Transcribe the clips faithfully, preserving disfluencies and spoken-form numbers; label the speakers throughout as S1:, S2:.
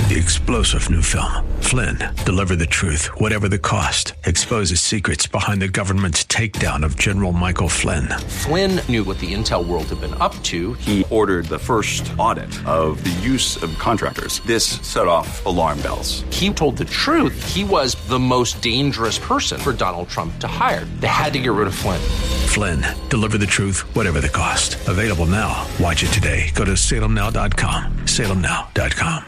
S1: The explosive new film, Flynn, deliver the truth, whatever the cost, exposes secrets behind the government's takedown of General Michael Flynn.
S2: Flynn knew what the intel world had been up to.
S3: He ordered the first audit of the use of contractors. This set off alarm bells.
S2: He told the truth. He was the most dangerous person for Donald Trump to hire. They had to get rid of Flynn.
S1: Flynn, deliver the truth, whatever the cost. Available now. Watch it today. Go to salem now dot com. salem now dot com.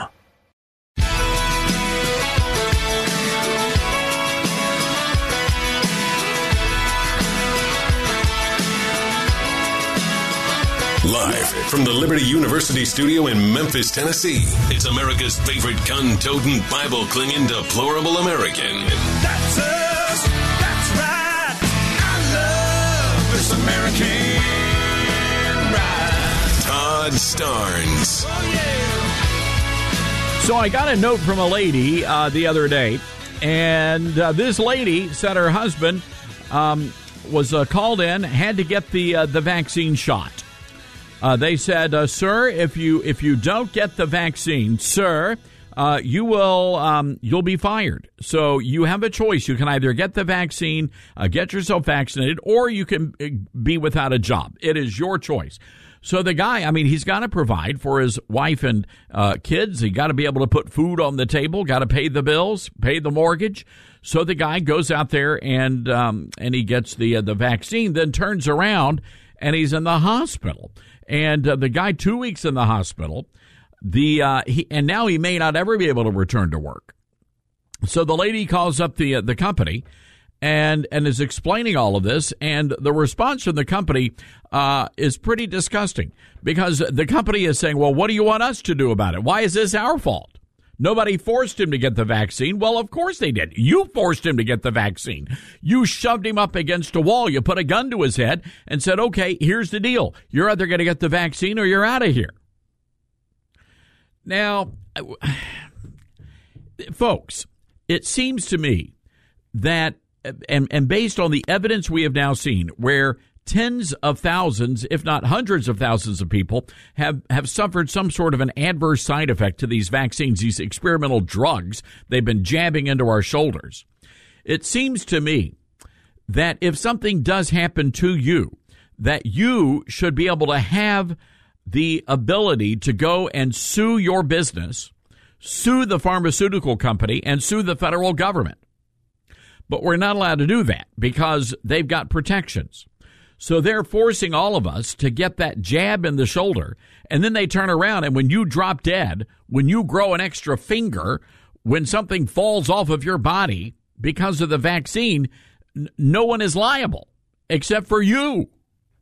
S4: Live from the Liberty University studio in Memphis, Tennessee, it's America's favorite gun-toting, Bible-clinging, deplorable American.
S5: That's us. That's right. I love this American ride.
S4: Todd Starnes.
S5: Oh, yeah.
S6: So I got a note from a lady uh, the other day, and uh, this lady said her husband um, was uh, called in, had to get the uh, the vaccine shot. Uh, they said, uh, sir, if you if you don't get the vaccine, sir, uh, you will um, you'll be fired. So you have a choice. You can either get the vaccine, uh, get yourself vaccinated, or you can be without a job. It is your choice. So the guy, I mean, he's got to provide for his wife and uh, kids. He got to be able to put food on the table, got to pay the bills, pay the mortgage. So the guy goes out there and um, and he gets the uh, the vaccine, then turns around and he's in the hospital. And uh, the guy, two weeks in the hospital, the uh, he, and now he may not ever be able to return to work. So the lady calls up the uh, the company and and is explaining all of this, and the response from the company uh, is pretty disgusting, because the company is saying, well, what do you want us to do about it? Why is this our fault? Nobody forced him to get the vaccine. Well, of course they did. You forced him to get the vaccine. You shoved him up against a wall. You put a gun to his head and said, okay, here's the deal. You're either going to get the vaccine or you're out of here. Now, folks, it seems to me that, and, and based on the evidence we have now seen, where tens of thousands, if not hundreds of thousands of people have, have suffered some sort of an adverse side effect to these vaccines, these experimental drugs they've been jabbing into our shoulders. It seems to me that if something does happen to you, that you should be able to have the ability to go and sue your business, sue the pharmaceutical company, and sue the federal government. But we're not allowed to do that because they've got protections. So they're forcing all of us to get that jab in the shoulder, and then they turn around, and when you drop dead, when you grow an extra finger, when something falls off of your body because of the vaccine, n- no one is liable except for you.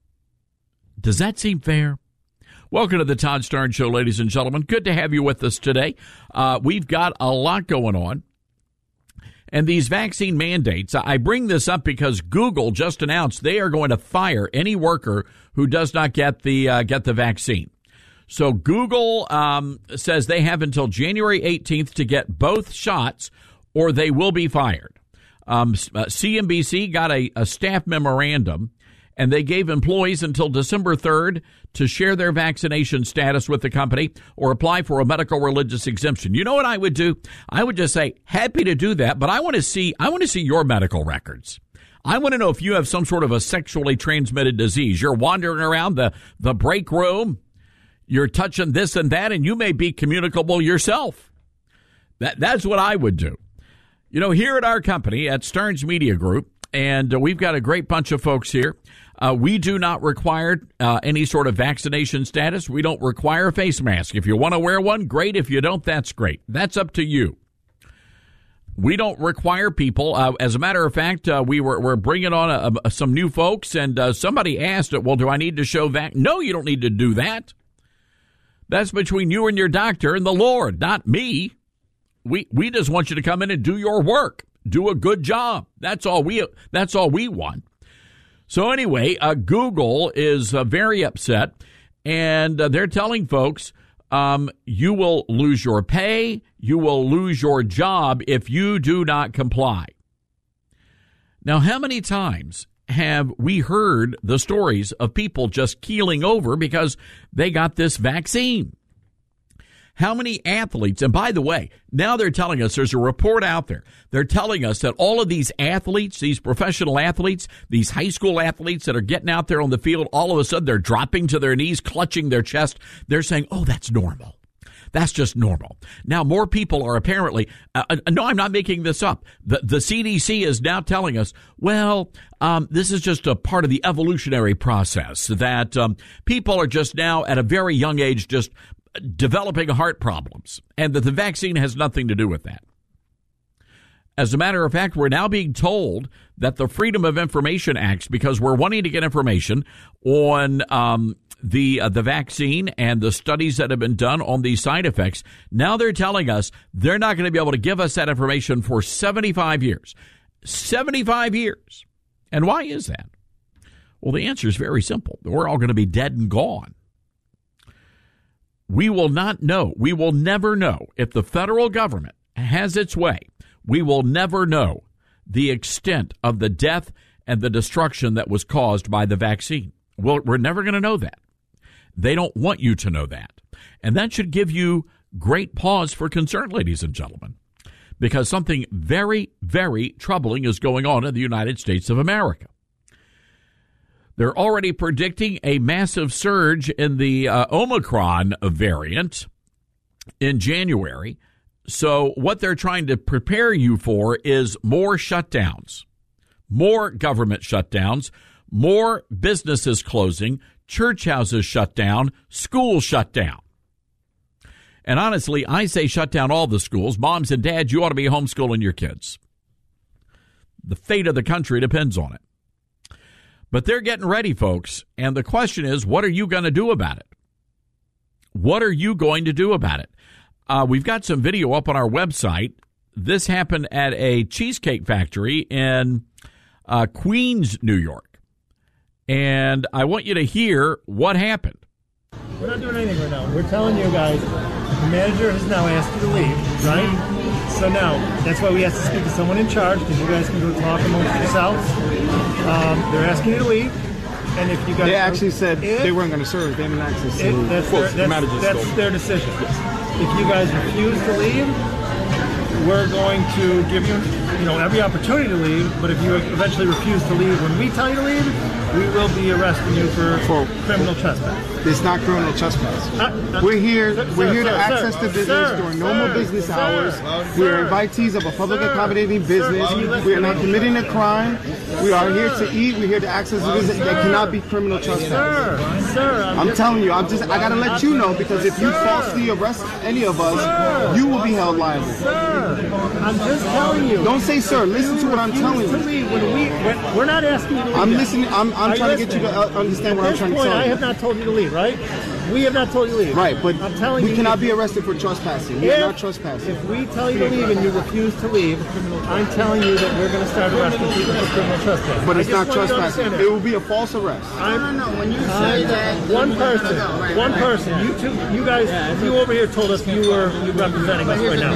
S6: Does that seem fair? Welcome to the Todd Starnes Show, ladies and gentlemen. Good to have you with us today. Uh, we've got a lot going on. And these vaccine mandates, I bring this up because Google just announced they are going to fire any worker who does not get the uh, get the vaccine. So Google um, says they have until January eighteenth to get both shots, or they will be fired. Um, uh, C N B C got a, a staff memorandum, and they gave employees until December third to share their vaccination status with the company or apply for a medical religious exemption. You know what I would do? I would just say, happy to do that, but I want to see I want to see your medical records. I want to know if you have some sort of a sexually transmitted disease. You're wandering around the, the break room, you're touching this and that, and you may be communicable yourself. That That's what I would do. You know, here at our company, at Starnes Media Group, and uh, we've got a great bunch of folks here. Uh, we do not require uh, any sort of vaccination status. We don't require a face mask. If you want to wear one, great. If you don't, that's great. That's up to you. We don't require people. Uh, as a matter of fact, uh, we were we're bringing on a, a, some new folks, and uh, somebody asked, well, do I need to show vac? No, you don't need to do that. That's between you and your doctor and the Lord, not me. We we just want you to come in and do your work. Do a good job. That's all we that's all we want. So anyway, uh, Google is uh, very upset, and uh, they're telling folks um, you will lose your pay, you will lose your job if you do not comply. Now, how many times have we heard the stories of people just keeling over because they got this vaccine? How many athletes? And by the way, now they're telling us there's a report out there. They're telling us that all of these athletes, these professional athletes, these high school athletes that are getting out there on the field, all of a sudden they're dropping to their knees, clutching their chest. They're saying, oh, that's normal. That's just normal. Now, more people are apparently, uh, no, I'm not making this up. The, the C D C is now telling us, well, um, this is just a part of the evolutionary process, that um, people are just now at a very young age just developing heart problems, and that the vaccine has nothing to do with that. As a matter of fact, we're now being told that the Freedom of Information Act, because we're wanting to get information on um, the uh, the vaccine and the studies that have been done on these side effects, now they're telling us they're not going to be able to give us that information for seventy-five years. seventy-five years. And why is that? Well, the answer is very simple. We're all going to be dead and gone. We will not know. We will never know if the federal government has its way. We will never know the extent of the death and the destruction that was caused by the vaccine. Well, we're never going to know that. They don't want you to know that. And that should give you great pause for concern, ladies and gentlemen, because something very, very troubling is going on in the United States of America. They're already predicting a massive surge in the uh, Omicron variant in January. So what they're trying to prepare you for is more shutdowns, more government shutdowns, more businesses closing, church houses shut down, schools shut down. And honestly, I say shut down all the schools. Moms and dads, you ought to be homeschooling your kids. The fate of the country depends on it. But they're getting ready, folks, and the question is, what are you going to do about it? What are you going to do about it? Uh, we've got some video up on our website. This happened at a cheesecake factory in uh, Queens, New York. And I want you to hear what happened.
S7: We're not doing anything right now. We're telling you guys, the manager has now asked you to leave, right? So now, that's why we have to speak to someone in charge, because you guys can go talk amongst yourselves. Um, they're asking you to leave, and if you guys...
S8: They actually
S7: if,
S8: said they weren't going to serve. They haven't access to...
S7: It, that's their, that's, that's their decision. If you guys refuse to leave, we're going to give you, you know, every opportunity to leave, but if you eventually refuse to leave when we tell you to leave, we will be arresting you for, for criminal trespass.
S8: It's not criminal trespass. Uh, uh, we're here. Sir, we're here sir, to sir, access sir, the business sir, during normal sir, business sir, hours. Sir, we are invitees of a public sir, accommodating business. Sir, we are not committing a crime. We are here to eat. We're here to access the business. That cannot be criminal trespass.
S7: Sir, sir, I'm,
S8: I'm telling you. I'm just. I gotta let you know, because if you falsely arrest any of us, sir, you will be held liable.
S7: Sir, I'm just telling you.
S8: Don't say sir. Listen to what I'm telling you.
S7: When we, when, we're not asking you to leave.
S8: I'm listening. I'm, I'm trying to get you to understand what I'm trying to tell you.
S7: I have not told you to leave, right? We have not told you to leave.
S8: Right, but
S7: I'm telling
S8: we
S7: you,
S8: cannot be arrested for trespassing. We
S7: if,
S8: are not trespassing.
S7: If we tell you to leave and you refuse to leave, I'm telling you that we're going to start arresting people for criminal trespassing.
S8: But it's not trespassing. It will be a false arrest.
S7: I don't know. When you say that, one person, one person, you two, you guys, you over here told us you were you representing us right now.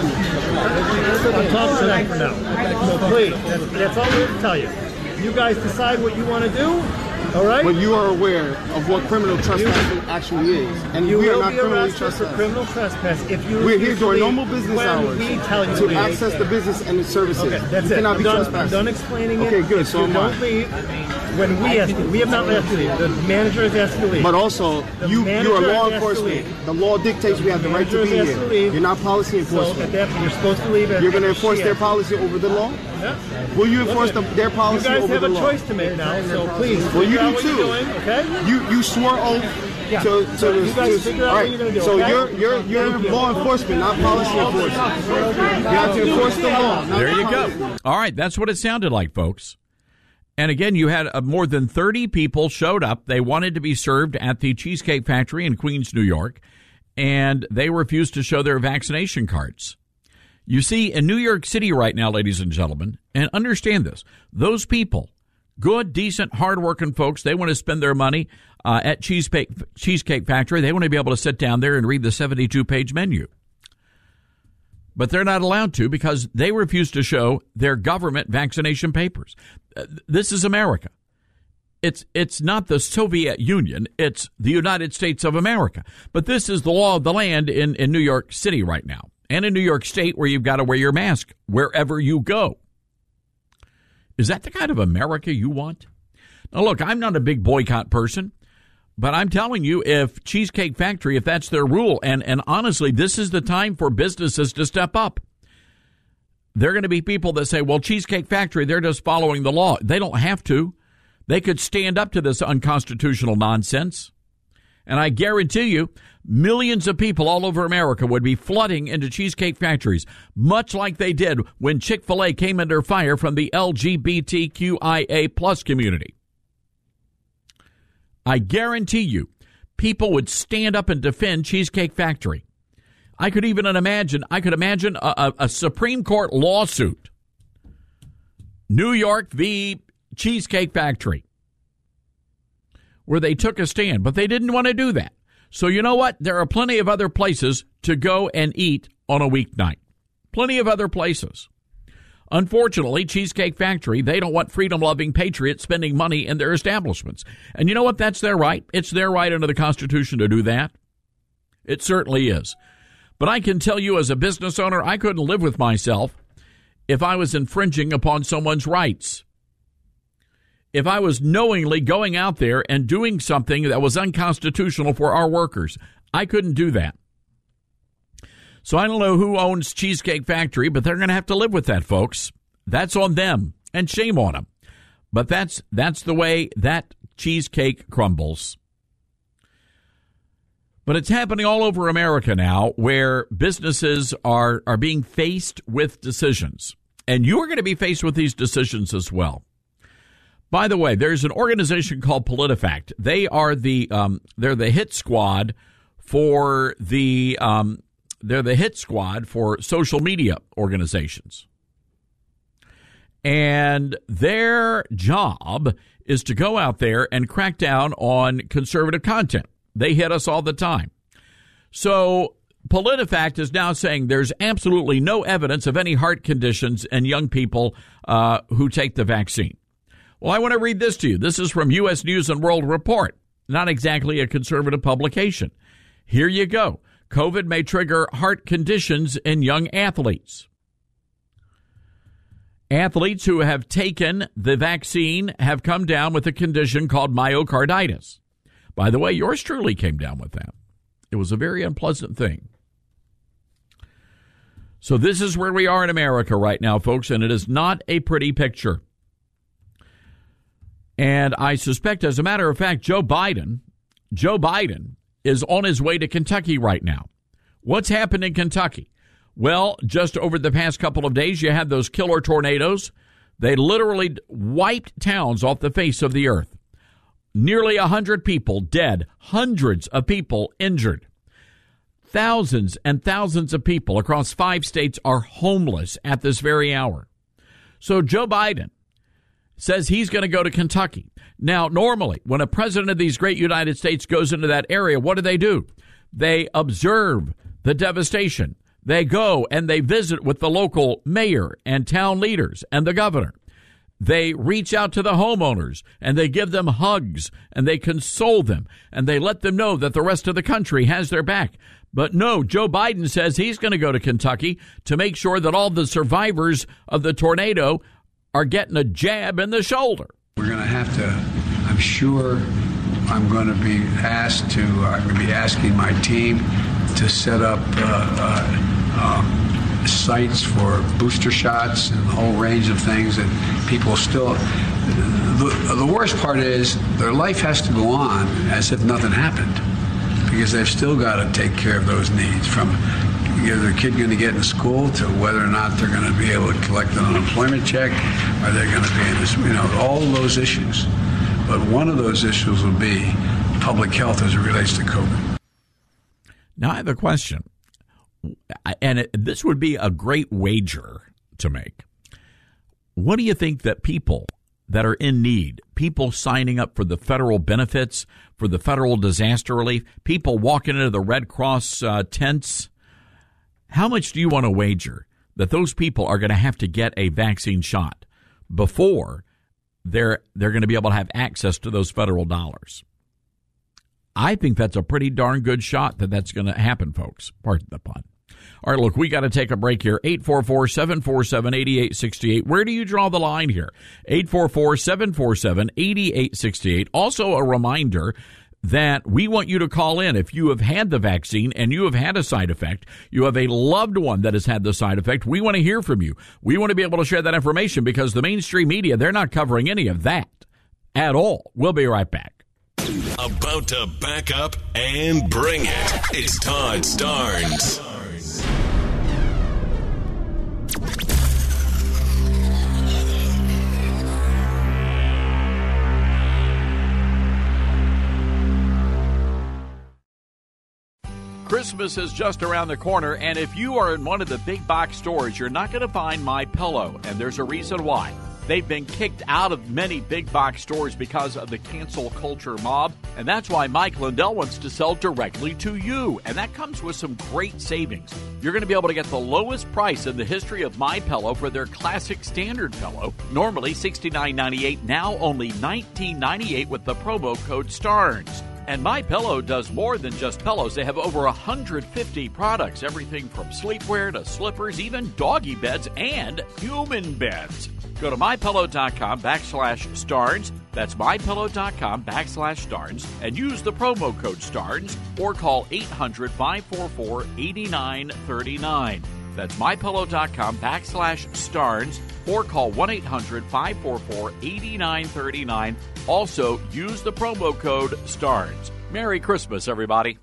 S7: I'm talking to them for now. So please, that's, that's all we're going to tell you. You guys decide what you want to do. All right.
S8: But you are aware of what criminal trespassing actually is, and
S7: you
S8: we are
S7: will
S8: not
S7: be
S8: criminally
S7: arrested
S8: trespassing.
S7: for criminal trespass if you.
S8: We're here during normal business
S7: when
S8: hours
S7: we tell you
S8: to
S7: to
S8: access the business and the services.
S7: Okay, that's
S8: you
S7: it.
S8: cannot
S7: I'm
S8: be
S7: done,
S8: trespassing.
S7: I'm done explaining it.
S8: Okay, good.
S7: If
S8: So
S7: you don't leave, when we ask you, we have not asked you to leave. The manager has asked you to leave.
S8: But also,
S7: the
S8: you you are law enforcement. The law dictates we have the, the right to be here. To You're not policy enforcement.
S7: So at that, you're supposed to leave.
S8: You're going to enforce their policy over the law?
S7: Yeah.
S8: Will you enforce the, their policy over the law?
S7: You guys have a choice to make now, so please.
S8: Well, you do too.
S7: Doing, okay?
S8: You you swore oath
S7: yeah.
S8: to to.
S7: So you guys
S8: to,
S7: figure out
S8: right.
S7: what you're going to do.
S8: So
S7: okay?
S8: you're you're you're
S7: Thank
S8: law
S7: you.
S8: enforcement, not policy enforcement. You have to enforce the law.
S6: There you go. All right, that's what it sounded like, folks. And again, you had uh, more than thirty people showed up. They wanted to be served at the Cheesecake Factory in Queens, New York, and they refused to show their vaccination cards. You see, in New York City right now, ladies and gentlemen, and understand this, those people, good, decent, hardworking folks, they want to spend their money uh, at Cheesecake, Cheesecake Factory. They want to be able to sit down there and read the seventy-two page menu. But they're not allowed to because they refuse to show their government vaccination papers. Uh, this is America. It's it's not the Soviet Union. It's the United States of America. But this is the law of the land in, in New York City right now, and in New York State, where you've got to wear your mask wherever you go. Is that the kind of America you want? Now, look, I'm not a big boycott person, but I'm telling you, if Cheesecake Factory, if that's their rule, and, and honestly, this is the time for businesses to step up. There are going to be people that say, well, Cheesecake Factory, they're just following the law. They don't have to. They could stand up to this unconstitutional nonsense. And I guarantee you, millions of people all over America would be flooding into Cheesecake Factories, much like they did when Chick-fil-A came under fire from the L G B T Q I A plus community. I guarantee you, people would stand up and defend Cheesecake Factory. I could even imagine, I could imagine a, a, a Supreme Court lawsuit. New York v. Cheesecake Factory, where they took a stand, but they didn't want to do that. So you know what? There are plenty of other places to go and eat on a weeknight. Plenty of other places. Unfortunately, Cheesecake Factory, they don't want freedom-loving patriots spending money in their establishments. And you know what? That's their right. It's their right under the Constitution to do that. It certainly is. But I can tell you as a business owner, I couldn't live with myself if I was infringing upon someone's rights. If I was knowingly going out there and doing something that was unconstitutional for our workers. I couldn't do that. So I don't know who owns Cheesecake Factory, but they're going to have to live with that, folks. That's on them, and shame on them. But that's that's the way that cheesecake crumbles. But it's happening all over America now, where businesses are, are being faced with decisions. And you are going to be faced with these decisions as well. By the way, there's an organization called PolitiFact. They are the um, they're the hit squad for the um, they're the hit squad for social media organizations, and their job is to go out there and crack down on conservative content. They hit us all the time. So PolitiFact is now saying there's absolutely no evidence of any heart conditions in young people uh, who take the vaccine. Well, I want to read this to you. This is from U S News and World Report, not exactly a conservative publication. Here you go. COVID may trigger heart conditions in young athletes. Athletes who have taken the vaccine have come down with a condition called myocarditis. By the way, yours truly came down with that. It was a very unpleasant thing. So this is where we are in America right now, folks, and it is not a pretty picture. And I suspect, as a matter of fact, Joe Biden, Joe Biden is on his way to Kentucky right now. What's happened in Kentucky? Well, just over the past couple of days, you had those killer tornadoes. They literally wiped towns off the face of the earth. Nearly one hundred people dead, hundreds of people injured. Thousands and thousands of people across five states are homeless at this very hour. So Joe Biden says he's going to go to Kentucky. Now, normally, when a president of these great United States goes into that area, what do they do? They observe the devastation. They go and they visit with the local mayor and town leaders and the governor. They reach out to the homeowners and they give them hugs and they console them and they let them know that the rest of the country has their back. But no, Joe Biden says he's going to go to Kentucky to make sure that all the survivors of the tornado are getting a jab in the shoulder.
S9: We're going to have to, I'm sure I'm going to be asked to, I'm going to be asking my team to set up uh, uh, um, sites for booster shots and a whole range of things that people still, the, the worst part is their life has to go on as if nothing happened because they've still got to take care of those needs, from is their kid going to get in school to whether or not they're going to be able to collect an unemployment check, are they going to be in this, you know, all those issues. But one of those issues will be public health as it relates to COVID.
S6: Now, I have a question, and it, this would be a great wager to make. What do you think that people that are in need, people signing up for the federal benefits, for the federal disaster relief, people walking into the Red Cross uh, tents, how much do you want to wager that those people are going to have to get a vaccine shot before they're they're going to be able to have access to those federal dollars. I think that's a pretty darn good shot that that's going to happen, folks. Pardon the pun. All right, look, we got to take a break here. eight four four, seven four seven, eight eight six eight. Where do you draw the line here? eight four four, seven four seven, eight eight six eight. Also a reminder that we want you to call in if you have had the vaccine and you have had a side effect, you have a loved one that has had the side effect. We want to hear from you. We want to be able to share that information because the mainstream media, they're not covering any of that at all. We'll be right back.
S4: About to back up and bring it. It's Todd Starnes.
S6: Christmas is just around the corner, and if you are in one of the big box stores, you're not going to find MyPillow, and there's a reason why. They've been kicked out of many big box stores because of the cancel culture mob, and that's why Mike Lindell wants to sell directly to you, and that comes with some great savings. You're going to be able to get the lowest price in the history of MyPillow for their classic standard pillow, normally sixty-nine ninety-eight, now only nineteen ninety-eight with the promo code STARNS. And MyPillow does more than just pillows. They have over one hundred fifty products, everything from sleepwear to slippers, even doggy beds and human beds. Go to MyPillow.com backslash Starnes. That's MyPillow.com backslash Starnes. And use the promo code Starnes or call eight hundred, five four four, eight nine three nine. That's MyPillow.com backslash Starnes or call one eight hundred, five four four, eight nine three nine. Also, use the promo code STARNS. Merry Christmas, everybody.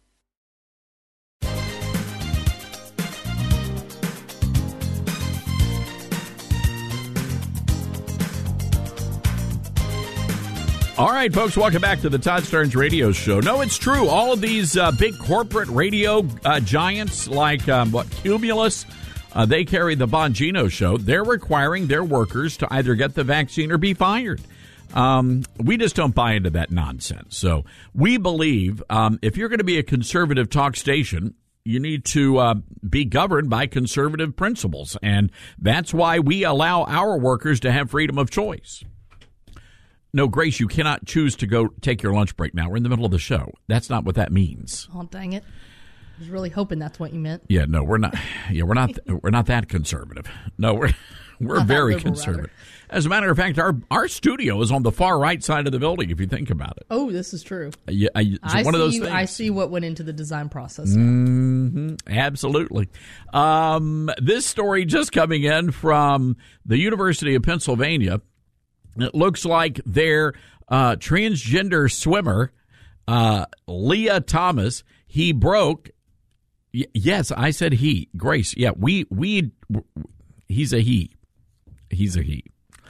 S6: All right, folks, welcome back to the Todd Starnes Radio Show. No, it's true. All of these uh, big corporate radio uh, giants like, um, what, Cumulus, uh, they carry the Bongino Show. They're requiring their workers to either get the vaccine or be fired. Um, we just don't buy into that nonsense. So we believe um, if you're going to be a conservative talk station, you need to uh, be governed by conservative principles. And that's why we allow our workers to have freedom of choice. No, Grace, you cannot choose to go take your lunch break now. We're in the middle of the show. That's not what that means.
S10: Oh, dang it. I was really hoping that's what you meant.
S6: Yeah, no, we're not. Yeah, we're not. We're not that conservative. No, we're we're
S10: Not that
S6: very
S10: liberal,
S6: conservative.
S10: rather.
S6: As a matter of fact, our our studio is on the far right side of the building. If you think about it.
S10: Oh, this is true.
S6: Yeah, I, it's
S10: I
S6: one
S10: see,
S6: of those things.
S10: I see what went into the design process.
S6: Mm-hmm, absolutely. Um, this story just coming in from the University of Pennsylvania. It looks like their uh, transgender swimmer, uh, Leah Thomas, he broke. Y- yes, I said he. Grace, yeah, we we. He's a he. He's a he.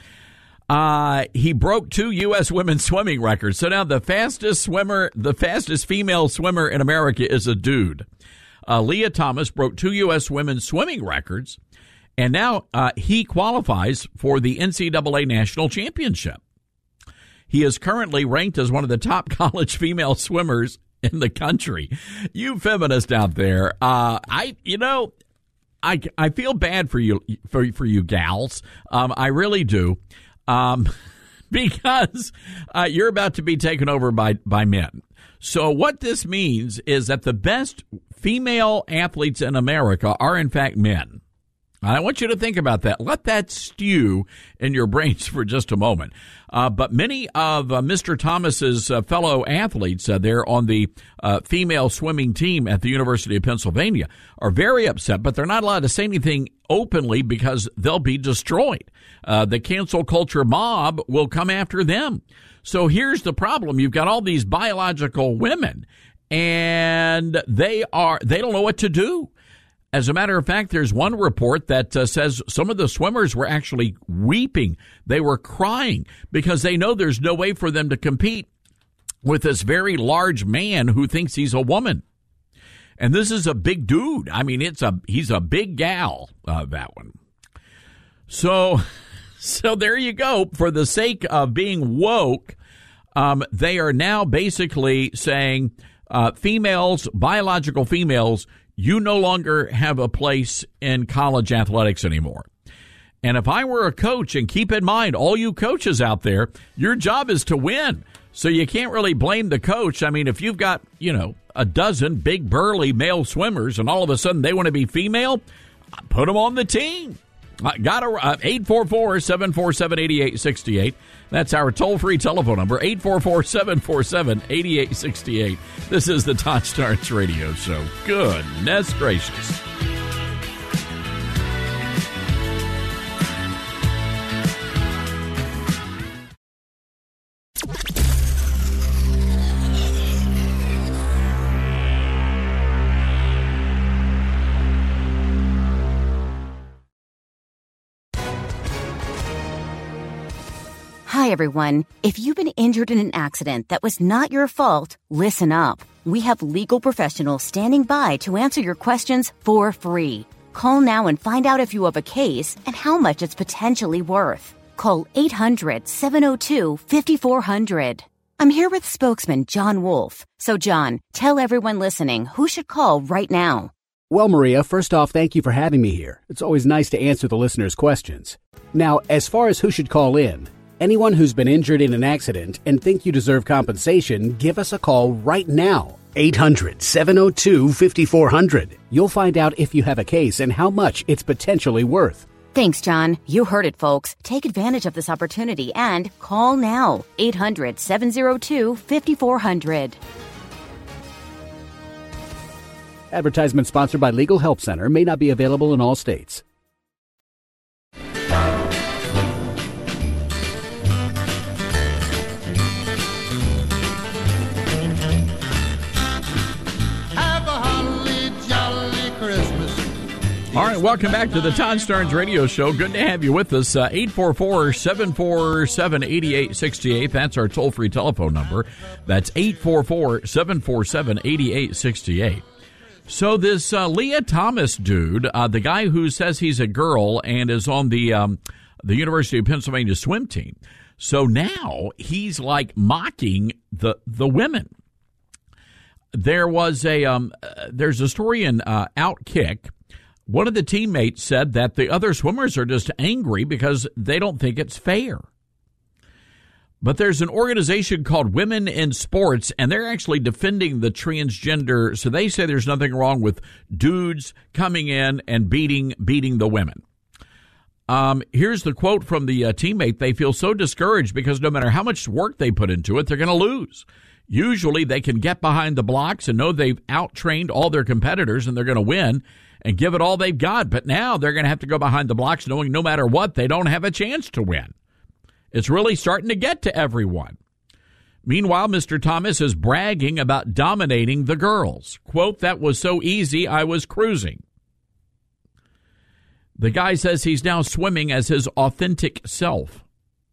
S6: Uh, he broke two U S women's swimming records. So now the fastest swimmer, the fastest female swimmer in America is a dude. Uh, Leah Thomas broke two U S women's swimming records. And now uh, he qualifies for the N C double A National Championship. He is currently ranked as one of the top college female swimmers in the country. You feminists out there, uh, I, you know, I, I feel bad for you, for, for you gals. Um, I really do. Um, because uh, you're about to be taken over by, by men. So what this means is that the best female athletes in America are, in fact, men. I want you to think about that. Let that stew in your brains for just a moment. Uh, but many of uh, Mister Thomas's uh, fellow athletes uh, there on the uh, female swimming team at the University of Pennsylvania are very upset, but they're not allowed to say anything openly because they'll be destroyed. Uh, the cancel culture mob will come after them. So here's the problem. You've got all these biological women, and they are they don't know what to do. As a matter of fact, there's one report that uh, says some of the swimmers were actually weeping. They were crying because they know there's no way for them to compete with this very large man who thinks he's a woman. And this is a big dude. I mean, it's a he's a big gal, uh, that one. So, so there you go. For the sake of being woke, um, they are now basically saying uh, females, biological females, you no longer have a place in college athletics anymore. And if I were a coach, and keep in mind, all you coaches out there, your job is to win. So you can't really blame the coach. I mean, if you've got, you know, a dozen big, burly male swimmers and all of a sudden they want to be female, put them on the team. Uh, got a uh, eight four four, seven four seven, eight eight six eight. That's our toll-free telephone number, eight four four, seven four seven, eight eight six eight. This is the Todd Starnes Radio Show. Goodness gracious.
S11: Hi, everyone. If you've been injured in an accident that was not your fault, listen up. We have legal professionals standing by to answer your questions for free. Call now and find out if you have a case and how much it's potentially worth. Call eight hundred, seven oh two, five four zero zero. I'm here with spokesman John Wolf. So, John, tell everyone listening who should call right now.
S12: Well, Maria, first off, thank you for having me here. It's always nice to answer the listeners' questions. Now, as far as who should call in, anyone who's been injured in an accident and think you deserve compensation, give us a call right now. eight hundred, seven oh two, five four zero zero. You'll find out if you have a case and how much it's potentially worth.
S11: Thanks, John. You heard it, folks. Take advantage of this opportunity and call now. eight hundred, seven oh two, five four zero zero.
S12: Advertisement sponsored by Legal Help Center. May not be available in all states.
S6: All right, welcome back to the Todd Starnes Radio Show. Good to have you with us. Uh, eight four four, seven four seven, eight eight six eight. That's our toll-free telephone number. That's eight four four, seven four seven, eight eight six eight. So this uh, Leah Thomas dude, uh, the guy who says he's a girl and is on the um, the University of Pennsylvania swim team, so now he's like mocking the the women. There was a um, uh, there's a story in uh, Outkick. One of the teammates said that the other swimmers are just angry because they don't think it's fair. But there's an organization called Women in Sports, and they're actually defending the transgender. So they say there's nothing wrong with dudes coming in and beating beating the women. Um, here's the quote from the uh, teammate. They feel so discouraged because no matter how much work they put into it, they're going to lose. Usually they can get behind the blocks and know they've out-trained all their competitors and they're going to win and give it all they've got. But now they're going to have to go behind the blocks knowing no matter what, they don't have a chance to win. It's really starting to get to everyone. Meanwhile, Mister Thomas is bragging about dominating the girls. Quote, that was so easy, I was cruising. The guy says he's now swimming as his authentic self.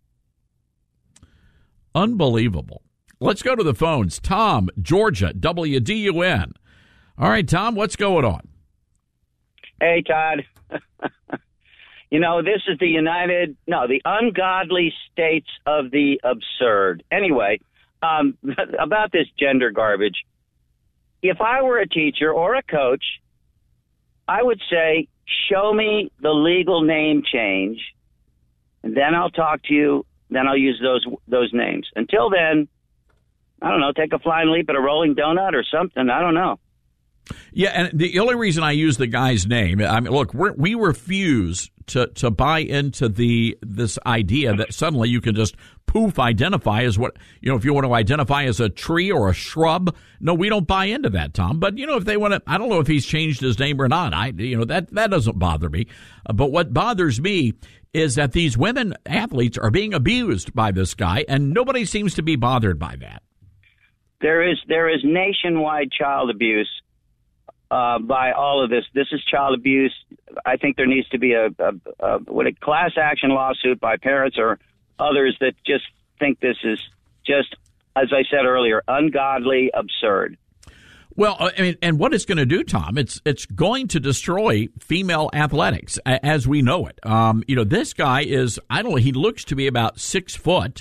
S6: Unbelievable. Let's go to the phones. Tom, Georgia, W D U N. All right, Tom, what's going on?
S13: Hey, Todd. You know, this is the United, no, the ungodly states of the absurd. Anyway, um, about this gender garbage. If I were a teacher or a coach, I would say, show me the legal name change, and then I'll talk to you, then I'll use those those names. Until then, I don't know, take a flying leap at a rolling donut or something. I don't know.
S6: Yeah, and the only reason I use the guy's name, I mean, look, we're, we refuse to, to buy into the this idea that suddenly you can just poof identify as what, you know, if you want to identify as a tree or a shrub. No, we don't buy into that, Tom. But, you know, if they want to, I don't know if he's changed his name or not. I, you know, that, that doesn't bother me. Uh, but what bothers me is that these women athletes are being abused by this guy, and nobody seems to be bothered by that.
S13: There is there is nationwide child abuse uh, by all of this. This is child abuse. I think there needs to be a, a, a what a class action lawsuit by parents or others that just think this is just, as I said earlier, ungodly, absurd.
S6: Well, I mean, and what it's going to do, Tom, it's it's going to destroy female athletics as we know it. Um, you know, this guy is, I don't know, he looks to be about six foot.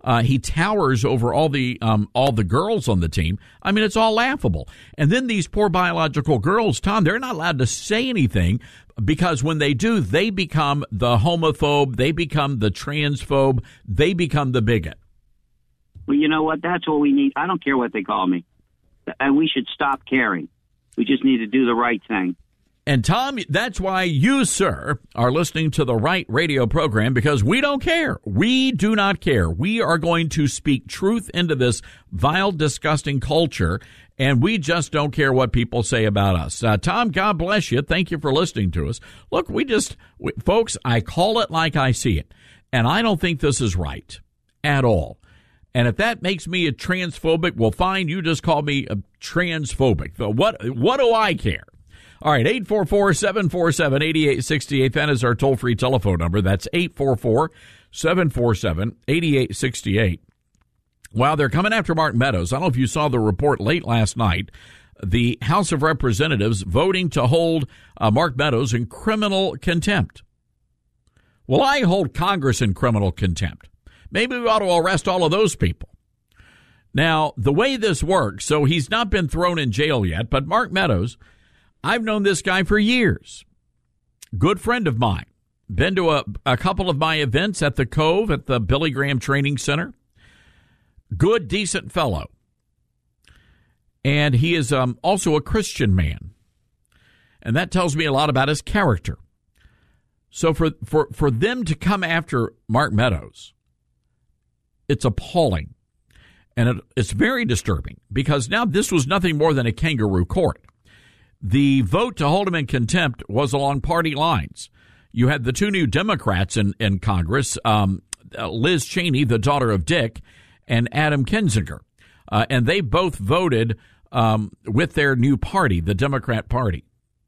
S6: Uh, he towers over all the um, all the girls on the team. I mean, it's all laughable. And then these poor biological girls, Tom, they're not allowed to say anything because when they do, they become the homophobe, they become the transphobe, they become the bigot.
S13: Well, you know what? That's what we need. I don't care what they call me. And we should stop caring. We just need to do the right thing.
S6: And, Tom, that's why you, sir, are listening to the right radio program, because we don't care. We do not care. We are going to speak truth into this vile, disgusting culture, and we just don't care what people say about us. Uh, Tom, God bless you. Thank you for listening to us. Look, we just, we, folks, I call it like I see it, and I don't think this is right at all. And if that makes me a transphobic, well, fine, you just call me a transphobic. But what, what do I care? All right, eight four four, seven four seven, eight eight six eight. That is our toll-free telephone number. That's eight four four, seven four seven, eight eight six eight. Wow, they're coming after Mark Meadows. I don't know if you saw the report late last night. The House of Representatives voting to hold uh, Mark Meadows in criminal contempt. Well, I hold Congress in criminal contempt. Maybe we ought to arrest all of those people. Now, the way this works, so he's not been thrown in jail yet, but Mark Meadows, I've known this guy for years. Good friend of mine. Been to a, a couple of my events at the Cove at the Billy Graham Training Center. Good, decent fellow. And he is um, also a Christian man. And that tells me a lot about his character. So for, for, for them to come after Mark Meadows, it's appalling. And it, it's very disturbing because now this was nothing more than a kangaroo court. The vote to hold him in contempt was along party lines. You had the two new Democrats in, in Congress, um, Liz Cheney, the daughter of Dick, and Adam Kinzinger. Uh, and they both voted um, with their new party, the Democrat Party.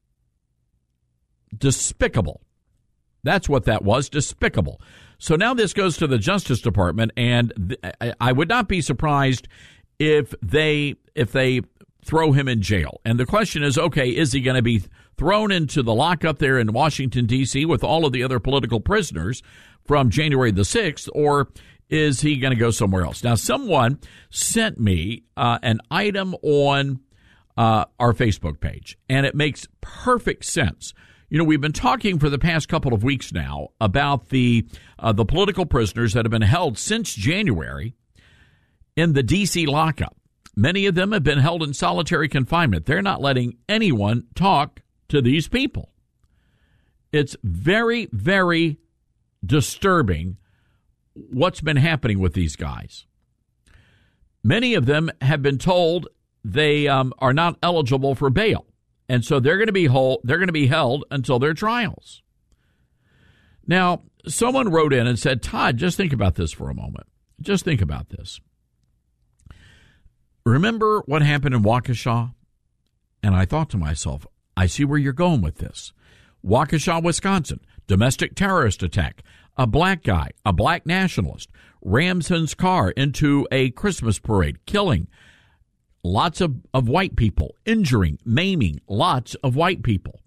S6: Despicable. That's what that was, despicable. So now this goes to the Justice Department, and th- I would not be surprised if they if they throw him in jail. And the question is, okay, is he going to be thrown into the lockup there in Washington, D C with all of the other political prisoners from January the sixth, or is he going to go somewhere else? Now, someone sent me uh, an item on uh, our Facebook page, and it makes perfect sense. You know, we've been talking for the past couple of weeks now about the uh, the political prisoners that have been held since January in the D C lockup. Many of them have been held in solitary confinement. They're not letting anyone talk to these people. It's very, very disturbing what's been happening with these guys. Many of them have been told they um, are not eligible for bail. And so they're going to be hold, they're going to be held until their trials. Now, someone wrote in and said, Todd, just think about this for a moment. Just think about this. Remember what happened in Waukesha? And I thought to myself, I see where you're going with this. Waukesha, Wisconsin, domestic terrorist attack. A black guy, a black nationalist, rams his car into a Christmas parade, killing lots of, of white people, injuring, maiming lots of white people.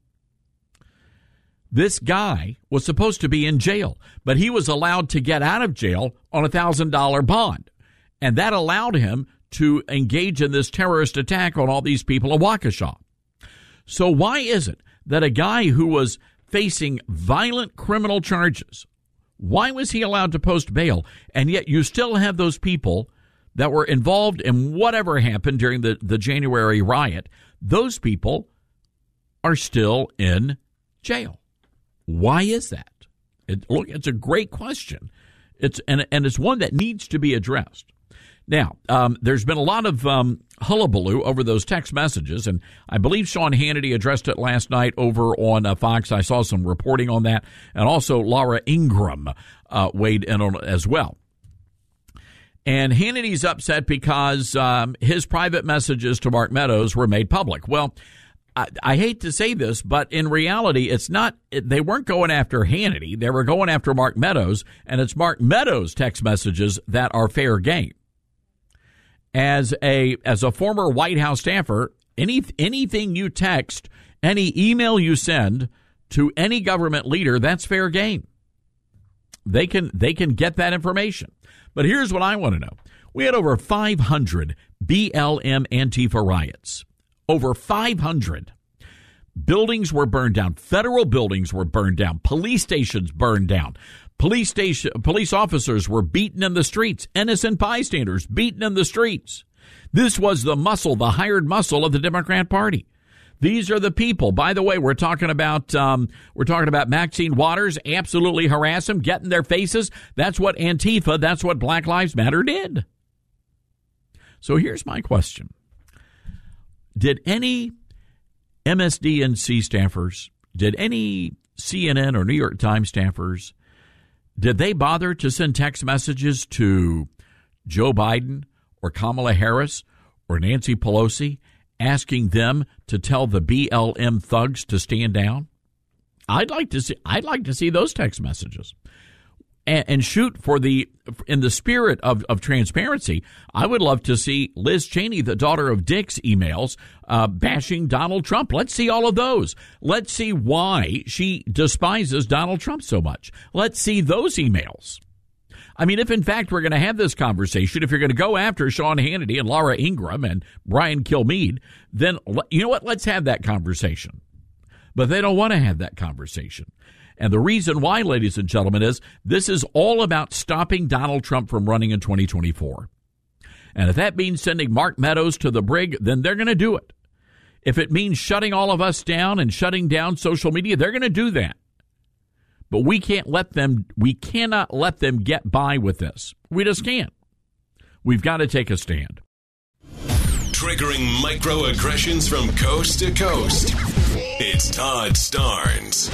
S6: This guy was supposed to be in jail, but he was allowed to get out of jail on a one thousand dollars bond. And that allowed him to engage in this terrorist attack on all these people in Waukesha. So why is it that a guy who was facing violent criminal charges, why was he allowed to post bail? And yet you still have those people that were involved in whatever happened during the, the January riot. Those people are still in jail. Why is that? It, look, it's a great question. It's and, and it's one that needs to be addressed. Now, um, there's been a lot of um, hullabaloo over those text messages, and I believe Sean Hannity addressed it last night over on uh, Fox. I saw some reporting on that, and also Laura Ingraham uh, weighed in on it as well. And Hannity's upset because um, his private messages to Mark Meadows were made public. Well, I, I hate to say this, but in reality, it's not. They weren't going after Hannity. They were going after Mark Meadows, and it's Mark Meadows' text messages that are fair game. As a as a former White House staffer, any anything you text, any email you send to any government leader, that's fair game. They can they can get that information. But here's what I want to know. We had over five hundred B L M Antifa riots. Over five hundred. Buildings were burned down. Federal buildings were burned down. Police stations burned down. Police station police officers were beaten in the streets. Innocent bystanders beaten in the streets. This was the muscle, the hired muscle of the Democrat Party. These are the people. By the way, we're talking about um, we're talking about Maxine Waters. Absolutely harass them, get in their faces. That's what Antifa, that's what Black Lives Matter did. So here's my question: did any M S D N C staffers, did any C N N or New York Times staffers, did they bother to send text messages to Joe Biden or Kamala Harris or Nancy Pelosi, asking them to tell the B L M thugs to stand down? I'd like to see. I'd like to see those text messages, and, and shoot for the in the spirit of, of transparency. I would love to see Liz Cheney, the daughter of Dick's, emails uh, bashing Donald Trump. Let's see all of those. Let's see why she despises Donald Trump so much. Let's see those emails. I mean, if in fact we're going to have this conversation, if you're going to go after Sean Hannity and Laura Ingraham and Brian Kilmeade, then you know what? Let's have that conversation. But they don't want to have that conversation. And the reason why, ladies and gentlemen, is this is all about stopping Donald Trump from running in twenty twenty-four. And if that means sending Mark Meadows to the brig, then they're going to do it. If it means shutting all of us down and shutting down social media, they're going to do that. But we can't let them, we cannot let them get by with this. We just can't. We've got to take a stand.
S4: Triggering microaggressions from coast to coast. It's Todd Starnes.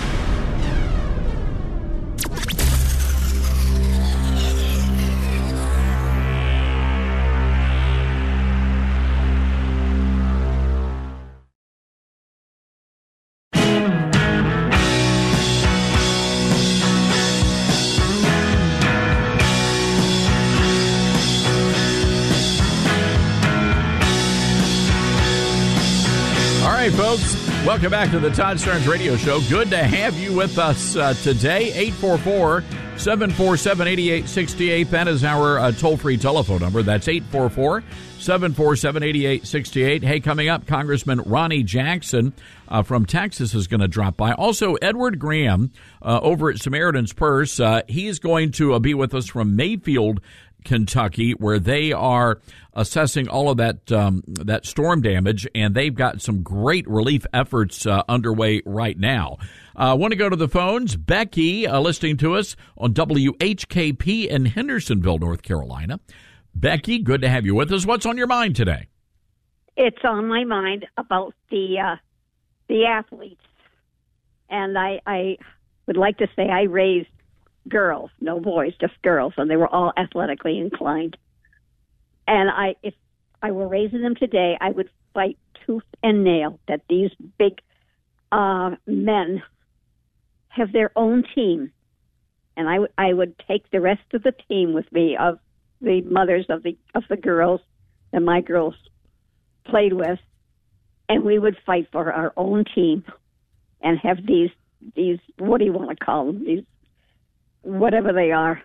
S6: Hey, folks, welcome back to the Todd Starnes Radio Show. Good to have you with us uh, today. eight four four, seven four seven, eight eight six eight. That is our uh, toll-free telephone number. That's eight four four, seven four seven, eight eight six eight. Hey, coming up, Congressman Ronnie Jackson uh, from Texas is going to drop by. Also, Edward Graham uh, over at Samaritan's Purse. Uh, he's going to uh, be with us from Mayfield, Kentucky, where they are assessing all of that um, that storm damage, and they've got some great relief efforts uh, underway right now. I uh, want to go to the phones. Becky, uh, listening to us on W H K P in Hendersonville, North Carolina. Becky, good to have you with us. What's on your mind today?
S14: It's on my mind about the uh, the athletes, and I, I would like to say I raised girls, no boys, just girls, and they were all athletically inclined. And I, if I were raising them today, I would fight tooth and nail that these big uh, men have their own team, and I, w- I would take the rest of the team with me of the mothers of the of the girls that my girls played with, and we would fight for our own team and have these these what do you want to call them, these whatever they are.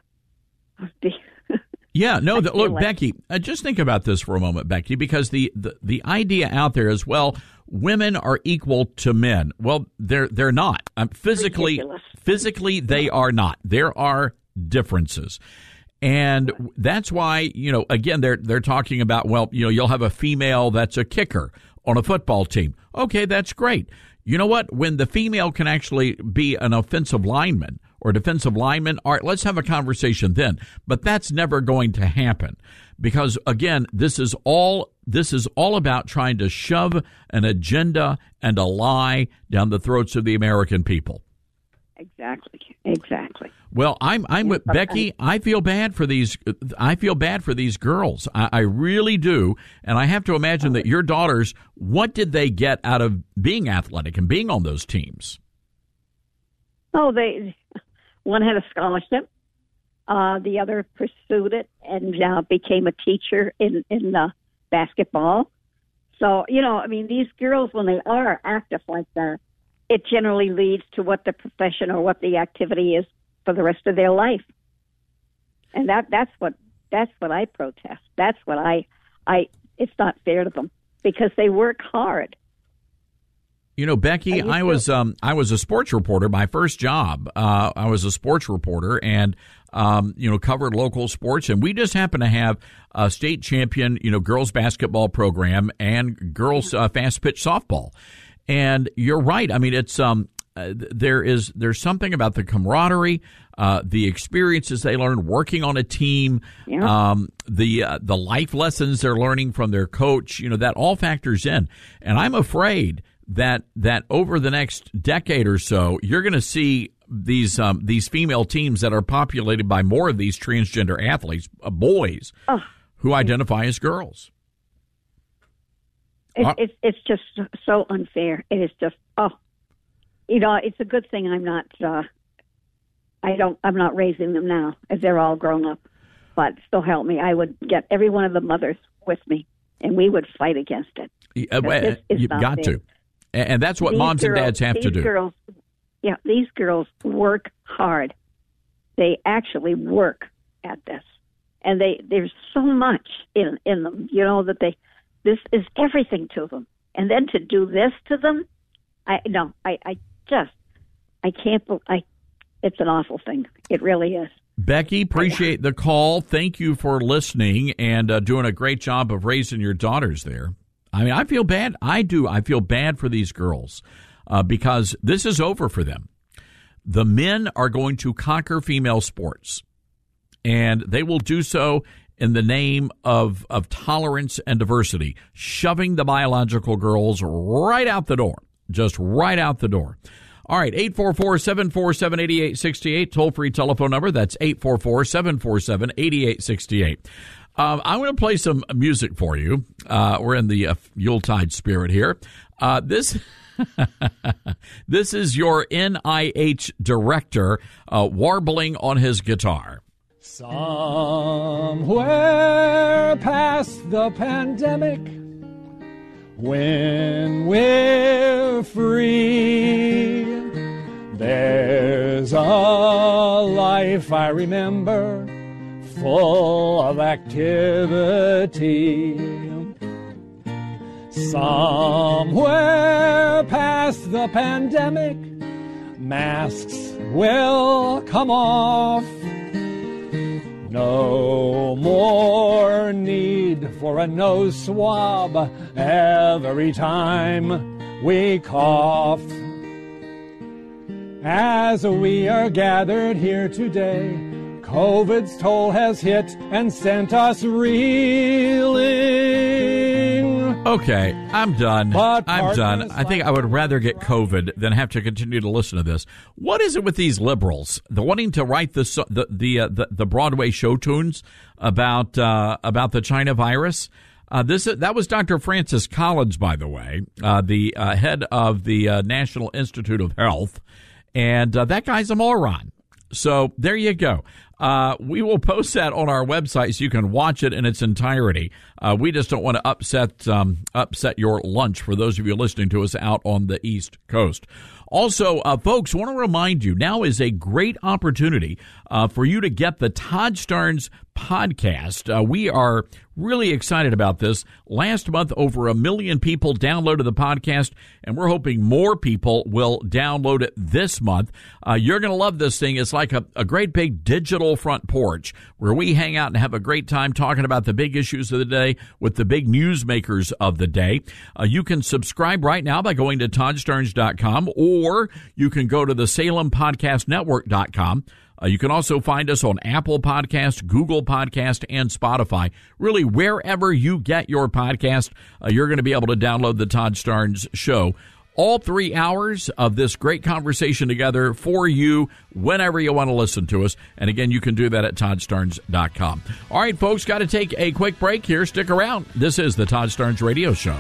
S6: Yeah, no, the, look,
S14: like.
S6: Becky, uh, just think about this for a moment, Becky, because the, the, the idea out there is, well, women are equal to men. Well, they're they're not. Um, physically,
S14: Ridiculous.
S6: physically, they are not. There are differences. And that's why, you know, again, they're they're talking about, well, you know, you'll have a female that's a kicker on a football team. Okay, that's great. You know what? When the female can actually be an offensive lineman or defensive lineman, all right, let's have a conversation then. But that's never going to happen because, again, this is all this is all about trying to shove an agenda and a lie down the throats of the American people.
S14: Exactly. Exactly.
S6: Well, I'm I'm with Becky. I feel bad for these. I feel bad for these girls. I, I really do, and I have to imagine that your daughters. What did they get out of being athletic and being on those teams?
S14: Oh, they one had a scholarship. Uh, the other pursued it and uh, became a teacher in in uh, basketball. So you know, I mean, these girls when they are active like that, it generally leads to what the profession or what the activity is for the rest of their life. And that that's what that's what I protest. That's what I I it's not fair to them because they work hard.
S6: You know, Becky, I was um, I was a sports reporter. My first job, uh, I was a sports reporter, and um, you know, covered local sports. And we just happened to have a state champion, you know, girls basketball program and girls uh, fast pitch softball. And you're right. I mean, it's um, uh, there is there's something about the camaraderie, uh, the experiences they learn working on a team,
S14: yeah.
S6: um, the uh, the life lessons they're learning from their coach. You know, that all factors in. And I'm afraid that that over the next decade or so, you're going to see these um, these female teams that are populated by more of these transgender athletes, uh, boys,
S14: oh.
S6: who identify as girls.
S14: It, uh, it's it's just so unfair. It is just oh, you know, it's a good thing I'm not. Uh, I don't. I'm not raising them now, as they're all grown up. But still, help me. I would get every one of the mothers with me, and we would fight against it.
S6: Uh, well, you've got
S14: fair.
S6: to. And that's what
S14: these
S6: moms
S14: girls,
S6: and dads have
S14: these
S6: to do.
S14: Girls, yeah, these girls work hard. They actually work at this, and they there's so much in in them. You know that they this is everything to them, and then to do this to them, I no, I, I just I can't. I it's an awful thing. It really is.
S6: Becky, appreciate the call. Thank you for listening and uh, doing a great job of raising your daughters there. I mean, I feel bad. I do. I feel bad for these girls uh, because this is over for them. The men are going to conquer female sports, and they will do so in the name of, of tolerance and diversity, shoving the biological girls right out the door, just right out the door. All right, eight four four, seven four seven, eight eight six eight, toll-free telephone number. That's eight four four, seven four seven, eight eight six eight. Um, I'm going to play some music for you. Uh, we're in the uh, Yuletide spirit here. Uh, this this is your N I H director uh, warbling on his guitar.
S15: Somewhere past the pandemic, when we're free, there's a life I remember, full of activity. Somewhere past the pandemic, masks will come off. No more need for a nose swab every time we cough. As we are gathered here today, COVID's toll has hit and sent us reeling.
S6: Okay, I'm done.
S15: But
S6: I'm done. I think I would rather get COVID than have to continue to listen to this. What is it with these liberals? The wanting to write the the the uh, the, the Broadway show tunes about uh, about the China virus. Uh, this that was Doctor Francis Collins, by the way, uh, the uh, head of the uh, National Institute of Health, and uh, that guy's a moron. So there you go. Uh, we will post that on our website so you can watch it in its entirety. Uh, we just don't want to upset um, upset your lunch for those of you listening to us out on the East Coast. Also, uh, folks, I want to remind you, now is a great opportunity uh, for you to get the Todd Starnes podcast. Uh, we are really excited about this. Last month, over a million people downloaded the podcast, and we're hoping more people will download it this month. Uh, you're going to love this thing. It's like a, a great big digital front porch where we hang out and have a great time talking about the big issues of the day with the big newsmakers of the day. Uh, you can subscribe right now by going to todd starnes dot com, or you can go to the salem podcast network dot com. Uh, you can also find us on Apple Podcast, Google Podcast, and Spotify. Really, wherever you get your podcast, uh, you're going to be able to download the Todd Starnes Show. All three hours of this great conversation together for you whenever you want to listen to us. And again, you can do that at todd starnes dot com. All right, folks, got to take a quick break here. Stick around. This is the Todd Starnes Radio Show.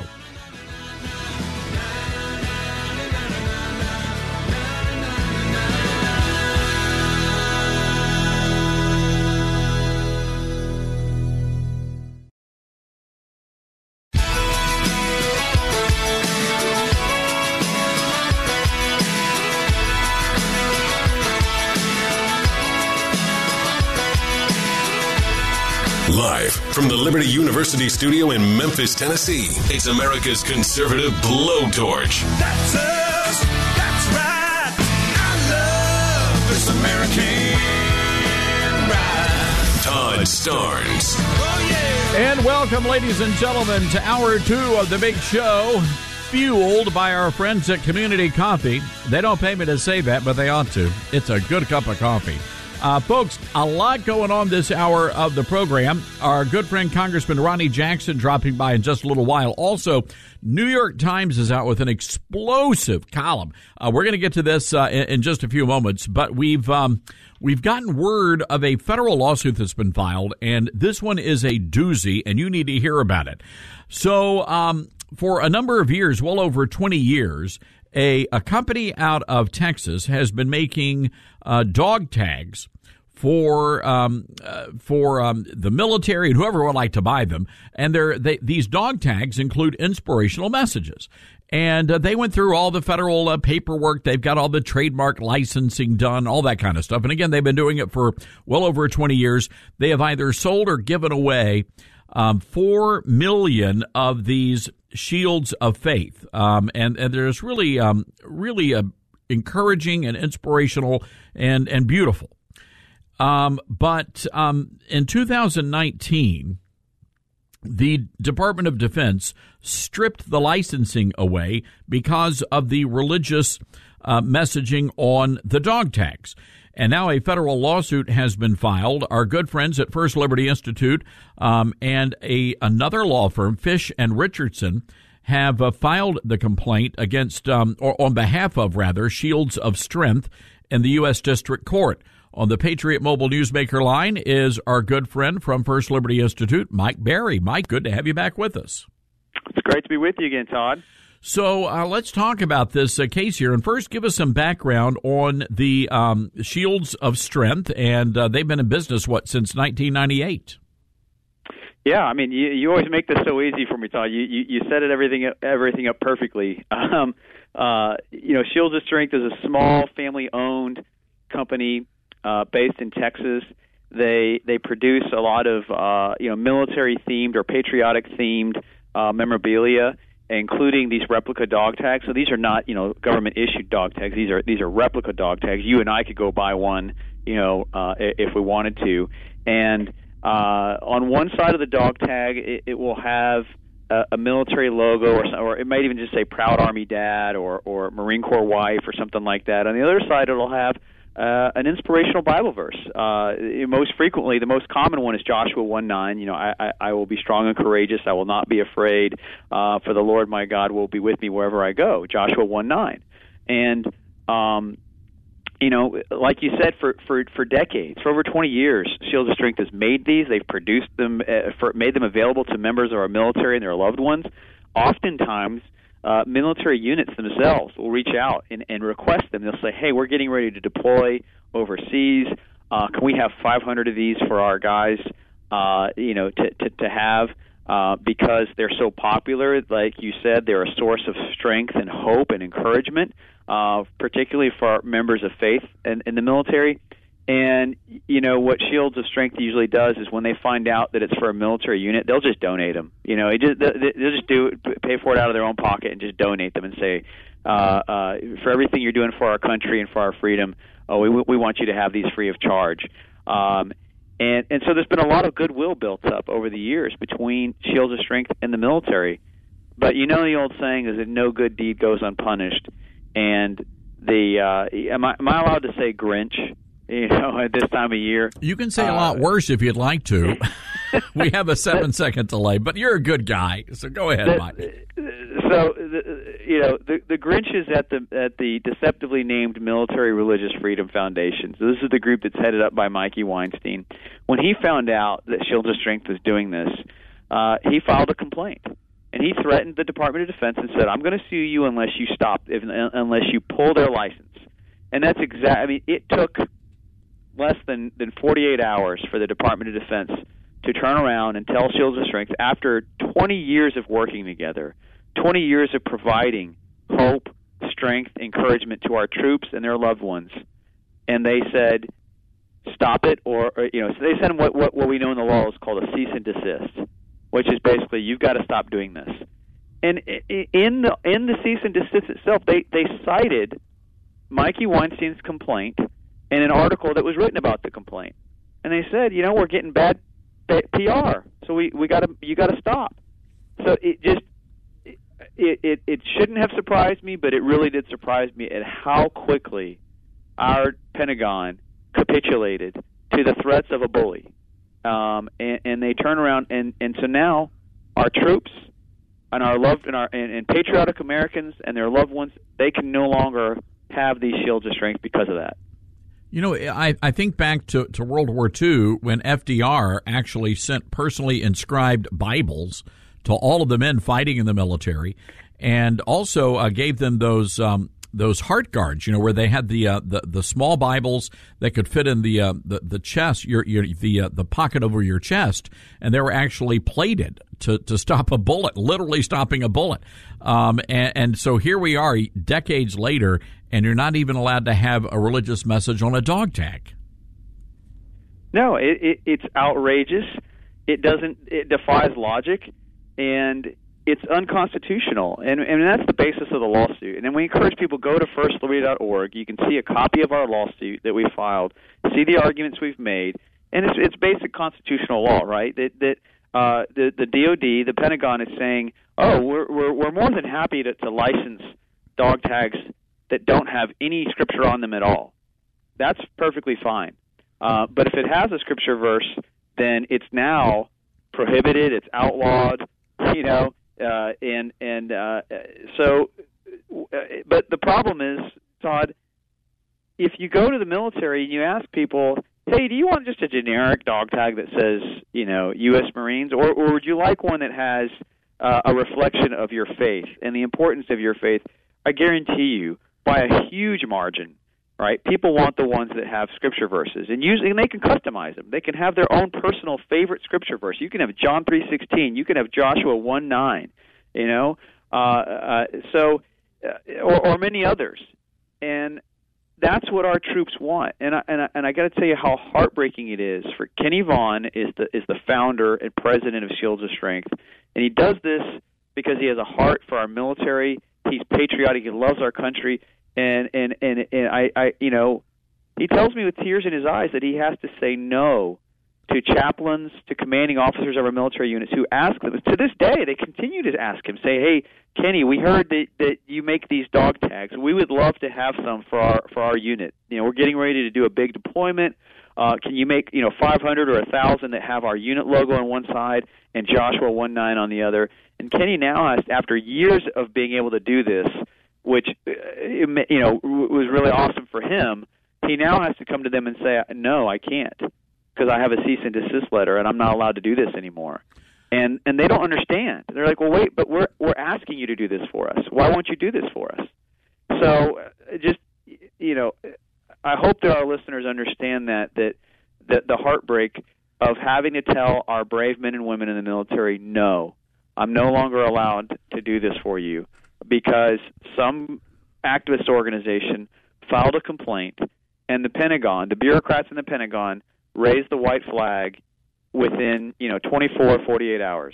S4: Live from the Liberty University studio in Memphis, Tennessee, it's America's conservative blowtorch.
S5: That's us. That's right. I love this American ride.
S4: Todd Starnes.
S5: Oh, yeah.
S6: And welcome, ladies and gentlemen, to hour two of the big show, fueled by our friends at Community Coffee. They don't pay me to say that, but they ought to. It's a good cup of coffee. Uh, folks, a lot going on this hour of the program. Our good friend Congressman Ronnie Jackson dropping by in just a little while. Also, New York Times is out with an explosive column. Uh, we're going to get to this uh, in, in just a few moments, but we've um, we've gotten word of a federal lawsuit that's been filed, and this one is a doozy, and you need to hear about it. So, um, for a number of years, well over twenty years, A, a company out of Texas has been making uh, dog tags for um, uh, for um, the military and whoever would like to buy them. And they're, they, these dog tags include inspirational messages. And uh, they went through all the federal uh, paperwork. They've got all the trademark licensing done, all that kind of stuff. And again, they've been doing it for well over twenty years. They have either sold or given away um, four million of these shields of faith. Um, and, and there's really, um, really uh, encouraging and inspirational and, and beautiful. Um, but um, in two thousand nineteen, the Department of Defense stripped the licensing away because of the religious uh, messaging on the dog tags. And now a federal lawsuit has been filed. Our good friends at First Liberty Institute um, and a another law firm, Fish and Richardson, have uh, filed the complaint against, um, or on behalf of, rather, Shields of Strength in the U S District Court. On the Patriot Mobile Newsmaker line is our good friend from First Liberty Institute, Mike Berry. Mike, good to have you back with us.
S16: It's great to be with you again, Todd.
S6: So uh, let's talk about this uh, case here. And first, give us some background on the um, Shields of Strength. And uh, they've been in business, what, since nineteen ninety-eight?
S16: Yeah, I mean, you, you always make this so easy for me, Todd. You you, you set it everything everything up perfectly. Um, uh, you know, Shields of Strength is a small family-owned company uh, based in Texas. They they produce a lot of uh, you know military-themed or patriotic-themed uh, memorabilia, including these replica dog tags. So these are not, you know, government-issued dog tags. These are these are replica dog tags. You and I could go buy one, you know, uh, if we wanted to. And uh, on one side of the dog tag, it, it will have a, a military logo, or, or it might even just say "Proud Army Dad" or or Marine Corps Wife or something like that. On the other side, it'll have uh, an inspirational Bible verse. Uh, most frequently, the most common one is Joshua one nine. You know, I, I, I will be strong and courageous. I will not be afraid. Uh, for the Lord my God will be with me wherever I go. Joshua one nine. And, um, you know, like you said, for, for, for decades, for over twenty years, Shields of Strength has made these. They've produced them, uh, for, made them available to members of our military and their loved ones. Oftentimes, Uh, military units themselves will reach out and, and request them. They'll say, hey, we're getting ready to deploy overseas. Uh, can we have five hundred of these for our guys, uh, you know, to, to, to have uh, because they're so popular. Like you said, they're a source of strength and hope and encouragement, uh, particularly for our members of faith in, in the military. And, you know, what Shields of Strength usually does is when they find out that it's for a military unit, they'll just donate them. You know, it just, they'll just do it, pay for it out of their own pocket and just donate them and say, uh, uh, for everything you're doing for our country and for our freedom, oh, we, we want you to have these free of charge. Um, and, and so there's been a lot of goodwill built up over the years between Shields of Strength and the military. But you know the old saying is that no good deed goes unpunished. And the uh, am I, am I allowed to say Grinch? You know, at this time of year.
S6: You can say a lot uh, worse if you'd like to. We have a seven-second delay, but you're a good guy, so go ahead,
S16: the,
S6: Mike.
S16: So, the, you know, the, the Grinch is at the at the deceptively named Military Religious Freedom Foundation. So this is the group that's headed up by Mikey Weinstein. When he found out that Shields of Strength was doing this, uh, he filed a complaint. And he threatened the Department of Defense and said, I'm going to sue you unless you stop, if, unless you pull their license. And that's exact. I mean, it took less than, than forty-eight hours for the Department of Defense to turn around and tell Shields of Strength, after twenty years of working together, twenty years of providing hope, strength, encouragement to our troops and their loved ones, and they said, stop it, or, or you know, so they send them what, what what we know in the law is called a cease and desist, which is basically you've got to stop doing this. And in the in the cease and desist itself, they they cited Mikey Weinstein's complaint and an article that was written about the complaint, and they said, you know, we're getting bad P R, so we we got to you got to stop. So it just it, it it shouldn't have surprised me, but it really did surprise me at how quickly our Pentagon capitulated to the threats of a bully, um, and, and they turn around and, and so now our troops and our loved and our and, and patriotic Americans and their loved ones, they can no longer have these shields of strength because of that.
S6: You know, I, I think back to, to World War Two when F D R actually sent personally inscribed Bibles to all of the men fighting in the military, and also uh, gave them those um, those heart guards. You know, where they had the uh, the, the small Bibles that could fit in the uh, the, the chest, your, your the uh, the pocket over your chest, and they were actually plated to, to stop a bullet, literally stopping a bullet. Um, and, and so here we are, decades later, and you're not even allowed to have a religious message on a dog tag.
S16: No, it, it, it's outrageous. It doesn't. It defies logic, and it's unconstitutional. And, and that's the basis of the lawsuit. And then we encourage people, go to first liberty dot org. You can see a copy of our lawsuit that we filed, see the arguments we've made, and it's, it's basic constitutional law, right? That that uh, the the D O D, the Pentagon, is saying, oh, we're we're, we're more than happy to, to license dog tags that don't have any scripture on them at all. That's perfectly fine. Uh, but if it has a scripture verse, then it's now prohibited, it's outlawed, you know, uh, and and uh, so. But the problem is, Todd, if you go to the military and you ask people, hey, do you want just a generic dog tag that says, you know, U S Marines, or, or would you like one that has uh, a reflection of your faith and the importance of your faith? I guarantee you, by a huge margin, right, people want the ones that have scripture verses, and usually and they can customize them. They can have their own personal favorite scripture verse. You can have John three sixteen. You can have Joshua one nine, you know, uh, uh, so uh, or, or many others. And that's what our troops want. And I, and I, and I got to tell you how heartbreaking it is for Kenny Vaughn is the is the founder and president of Shields of Strength, and he does this because he has a heart for our military. He's patriotic. He loves our country. And and and, and I, I, you know, he tells me with tears in his eyes that he has to say no to chaplains, to commanding officers of our military units who ask them. To this day, they continue to ask him, say, hey, Kenny, we heard that, that you make these dog tags. We would love to have some for our for our unit. You know, we're getting ready to do a big deployment. Uh, can you make, you know, five hundred or one thousand that have our unit logo on one side and Joshua one nine on the other? And Kenny now has, after years of being able to do this, which, you know, was really awesome for him, he now has to come to them and say, no, I can't, because I have a cease and desist letter and I'm not allowed to do this anymore. And and they don't understand. They're like, well, wait, but we're we're asking you to do this for us. Why won't you do this for us? So just, you know, I hope that our listeners understand that, that, that the heartbreak of having to tell our brave men and women in the military, no, I'm no longer allowed to do this for you, because some activist organization filed a complaint, and the Pentagon, the bureaucrats in the Pentagon, raised the white flag within, you know, twenty-four, forty-eight hours.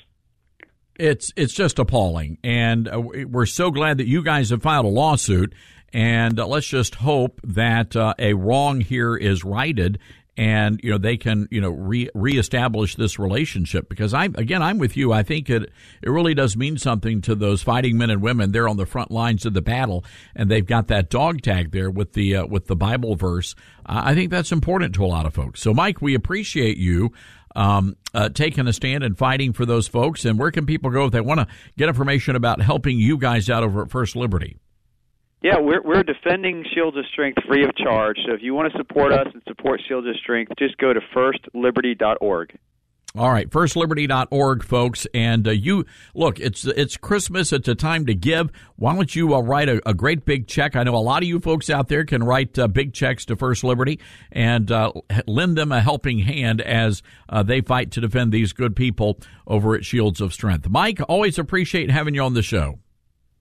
S6: It's it's just appalling, and uh, we're so glad that you guys have filed a lawsuit, and uh, let's just hope that uh, a wrong here is righted, and, you know, they can, you know, re reestablish this relationship, because I, again, I'm with you. I think it, it really does mean something to those fighting men and women. They're on the front lines of the battle, and they've got that dog tag there with the, uh, with the Bible verse. Uh, I think that's important to a lot of folks. So, Mike, we appreciate you, um, uh, taking a stand and fighting for those folks. And where can people go if they want to get information about helping you guys out over at First Liberty?
S16: Yeah, we're we're defending Shields of Strength free of charge. So if you want to support us and support Shields of Strength, just go to first liberty dot org.
S6: All right, first liberty dot org, folks. And uh, you look, it's it's Christmas. It's a time to give. Why don't you uh, write a, a great big check? I know a lot of you folks out there can write uh, big checks to First Liberty and uh, lend them a helping hand as uh, they fight to defend these good people over at Shields of Strength. Mike, always appreciate having you on the show.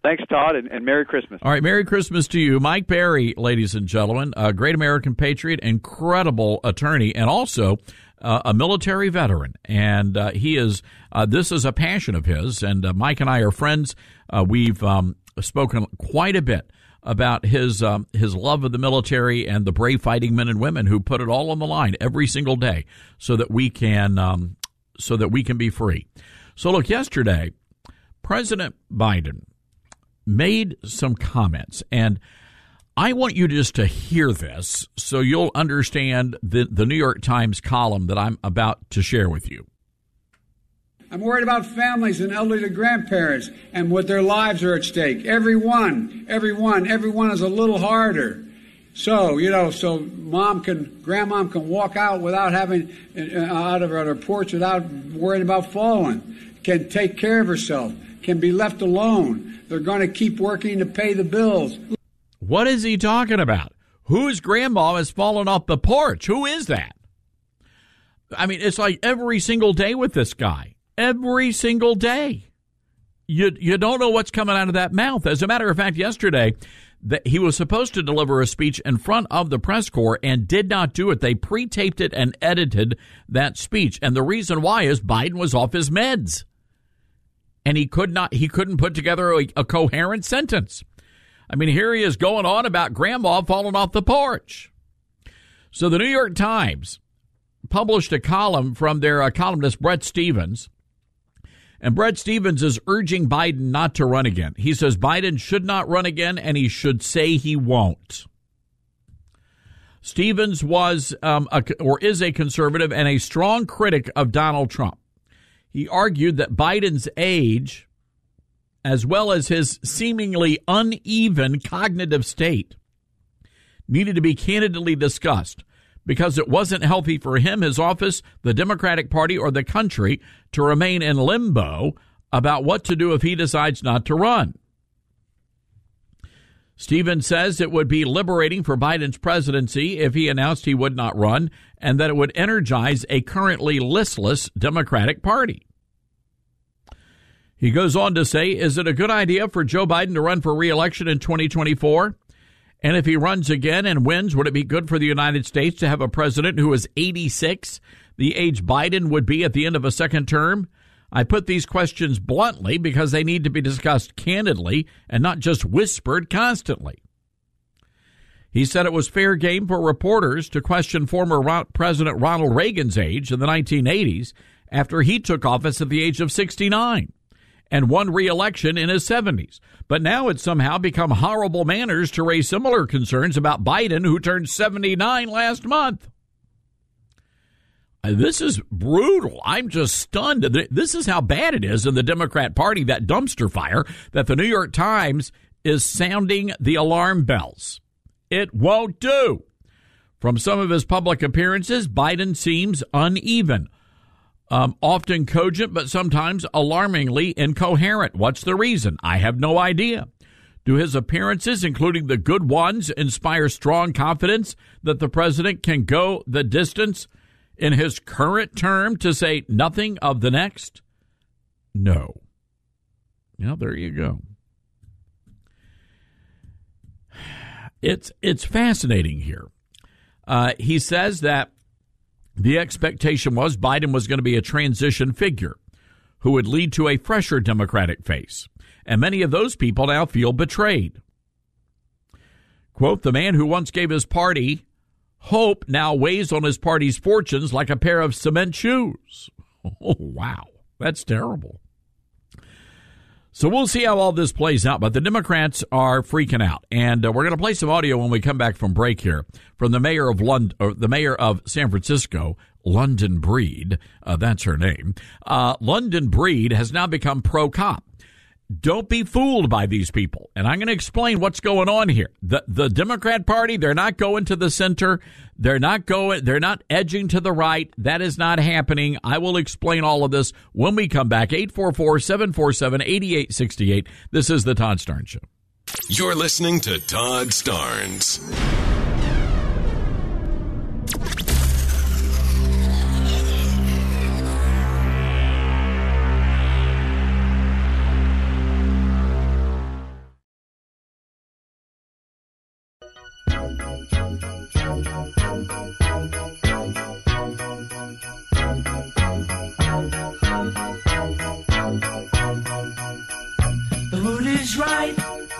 S16: Thanks, Todd, and, and Merry Christmas.
S6: All right, Merry Christmas to you. Mike Berry, ladies and gentlemen, a great American patriot, incredible attorney, and also uh, a military veteran. And uh, he is, uh, this is a passion of his, and uh, Mike and I are friends. Uh, we've um, spoken quite a bit about his um, his love of the military and the brave fighting men and women who put it all on the line every single day so that we can um, so that we can be free. So look, yesterday, President Biden made some comments, and I want you just to hear this so you'll understand the, the New York Times column that I'm about to share with you.
S9: I'm worried about families and elderly grandparents and what their lives are at stake. Everyone, everyone, everyone is a little harder. So, you know, so mom can, grandmom can walk out without having, uh, out of her porch without worrying about falling, can take care of herself, can be left alone. They're going to keep working to pay the bills.
S6: What is he talking about? Whose grandma has fallen off the porch? Who is that? I mean, it's like every single day with this guy. Every single day. You you don't know what's coming out of that mouth. As a matter of fact, yesterday, that he was supposed to deliver a speech in front of the press corps and did not do it. They pre-taped it and edited that speech. And the reason why is Biden was off his meds. And he could not, he couldn't put together a, a coherent sentence. I mean, here he is going on about grandma falling off the porch. So the New York Times published a column from their uh, columnist Bret Stephens. And Bret Stephens is urging Biden not to run again. He says Biden should not run again, and he should say he won't. Stephens was um, a, or is a conservative and a strong critic of Donald Trump. He argued that Biden's age, as well as his seemingly uneven cognitive state, needed to be candidly discussed because it wasn't healthy for him, his office, the Democratic Party, or the country to remain in limbo about what to do if he decides not to run. Stephens says it would be liberating for Biden's presidency if he announced he would not run, and that it would energize a currently listless Democratic Party. He goes on to say, is it a good idea for Joe Biden to run for re-election in twenty twenty-four? And if he runs again and wins, would it be good for the United States to have a president who is eighty-six, the age Biden would be at the end of a second term? I put these questions bluntly because they need to be discussed candidly and not just whispered constantly. He said it was fair game for reporters to question former President Ronald Reagan's age in the nineteen eighties after he took office at the age of sixty-nine and won re-election in his seventies. But now it's somehow become horrible manners to raise similar concerns about Biden, who turned seventy-nine last month. This is brutal. I'm just stunned. This is how bad it is in the Democrat Party, that dumpster fire, that the New York Times is sounding the alarm bells. It won't do. From some of his public appearances, Biden seems uneven, um, often cogent, but sometimes alarmingly incoherent. What's the reason? I have no idea. Do his appearances, including the good ones, inspire strong confidence that the president can go the distance in his current term, to say nothing of the next? No. Well, there you go. It's it's fascinating here. Uh, he says that the expectation was Biden was going to be a transition figure who would lead to a fresher Democratic face. And many of those people now feel betrayed. Quote, the man who once gave his party hope now weighs on his party's fortunes like a pair of cement shoes. Oh, wow. That's terrible. So we'll see how all this plays out, but the Democrats are freaking out. And uh, we're going to play some audio when we come back from break here from the mayor of London, or the mayor of San Francisco, London Breed. Uh, that's her name. Uh, London Breed has now become pro-cop. Don't be fooled by these people. And I'm going to explain what's going on here. The the Democrat Party, they're not going to the center. They're not going, they're not edging to the right. That is not happening. I will explain all of this when we come back. eight four four, seven four seven, eight eight six eight. This is the Todd Starnes Show.
S4: You're listening to Todd Starnes.
S5: The mood is right.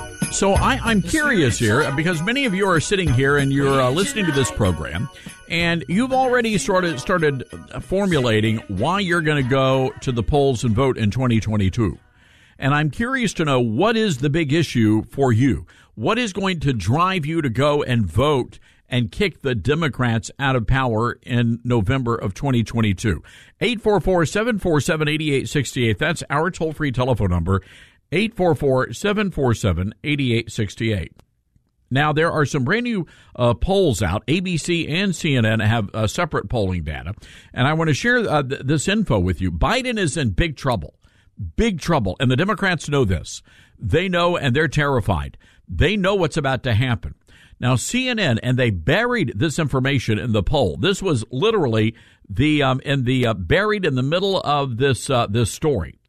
S6: So I, I'm curious here because many of you are sitting here and you're uh, listening to this program, and you've already sort of started formulating why you're going to go to the polls and vote in twenty twenty-two. And I'm curious to know, what is the big issue for you? What is going to drive you to go and vote and kick the Democrats out of power in November of twenty twenty-two? eight four four, seven four seven, eight eight six eight. That's our toll-free telephone number, eight four four, seven four seven, eight eight six eight. Now, there are some brand new uh, polls out. A B C and C N N have uh, separate polling data, and I want to share uh, th- this info with you. Biden is in big trouble, big trouble, and the Democrats know this. They know, and they're terrified. They know what's about to happen. Now, C N N, and they buried this information in the poll. This was literally the um, in the uh, buried in the middle of this uh, this story.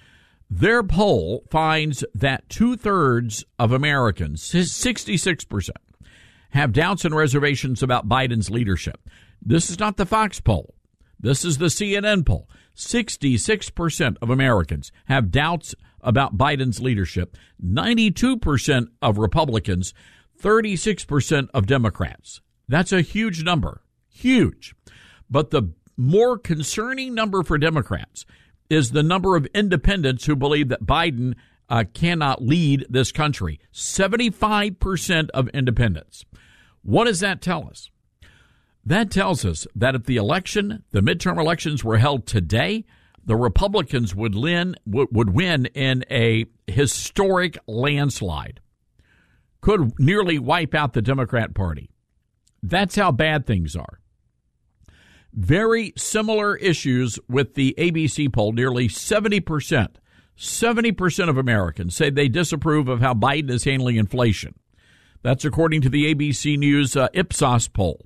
S6: Their poll finds that two-thirds of Americans, sixty-six percent, have doubts and reservations about Biden's leadership. This is not the Fox poll. This is the C N N poll. sixty-six percent of Americans have doubts about Biden's leadership. ninety-two percent of Republicans, thirty-six percent of Democrats. That's a huge number. Huge. But the more concerning number for Democrats is the number of independents who believe that Biden uh, cannot lead this country. seventy-five percent of independents. What does that tell us? That tells us that if the election, the midterm elections were held today, the Republicans would win, would win in a historic landslide. Could nearly wipe out the Democrat Party. That's how bad things are. Very similar issues with the A B C poll. Nearly seventy percent, seventy percent of Americans say they disapprove of how Biden is handling inflation. That's according to the A B C News uh, Ipsos poll.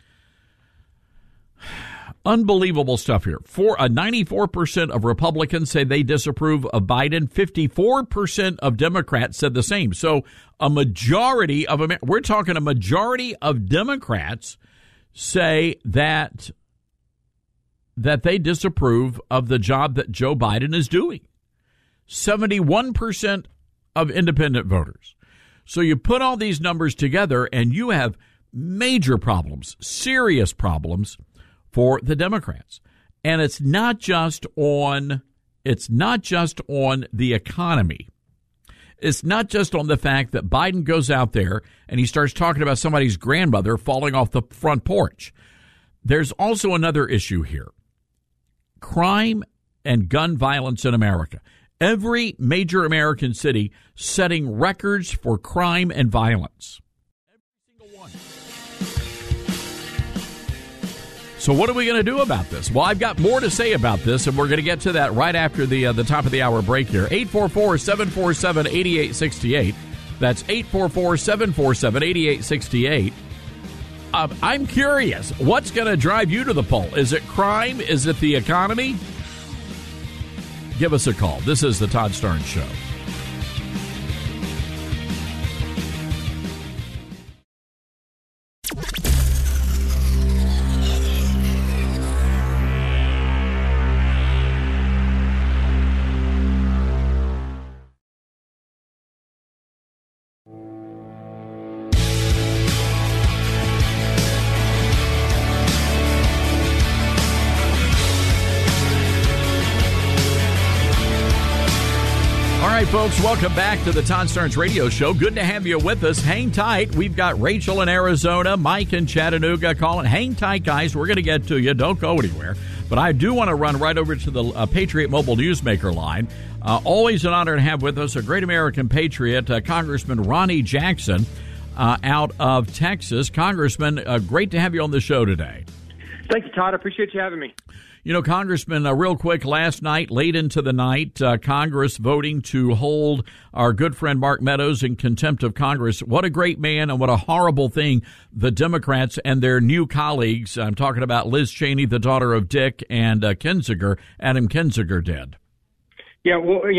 S6: Unbelievable stuff here. For uh, ninety-four percent of Republicans say they disapprove of Biden. fifty-four percent of Democrats said the same. So a majority of Amer- we're talking a majority of Democrats say that that they disapprove of the job that Joe Biden is doing. seventy-one percent of independent voters. So you put all these numbers together and you have major problems, serious problems for the Democrats. And it's not just on it's not just on the economy. It's not just on the fact that Biden goes out there and he starts talking about somebody's grandmother falling off the front porch. There's also another issue here. Crime and gun violence in America. Every major American city setting records for crime and violence. Every single one. So what are we going to do about this? Well, I've got more to say about this, and we're going to get to that right after the uh, the top of the hour break here. eight four four, seven four seven, eight eight six eight. That's eight four four, seven four seven, eight eight six eight. Uh, I'm curious, what's going to drive you to the poll? Is it crime? Is it the economy? Give us a call. This is the Todd Starnes Show. All right, folks, welcome back to the Todd Starnes Radio Show. Good to have you with us. Hang tight. We've got Rachel in Arizona, Mike in Chattanooga calling. Hang tight, guys. We're going to get to you. Don't go anywhere. But I do want to run right over to the uh, Patriot Mobile Newsmaker line. Uh, always an honor to have with us a great American patriot, uh, Congressman Ronny Jackson, uh, out of Texas. Congressman, uh, great to have you on the show today.
S17: Thank you, Todd. I appreciate you having me.
S6: You know, Congressman, uh, real quick, last night, late into the night, uh, Congress voting to hold our good friend Mark Meadows in contempt of Congress. What a great man and what a horrible thing the Democrats and their new colleagues, I'm talking about Liz Cheney, the daughter of Dick, and uh, Kinzinger, Adam Kinzinger, did.
S17: Yeah, well, you know,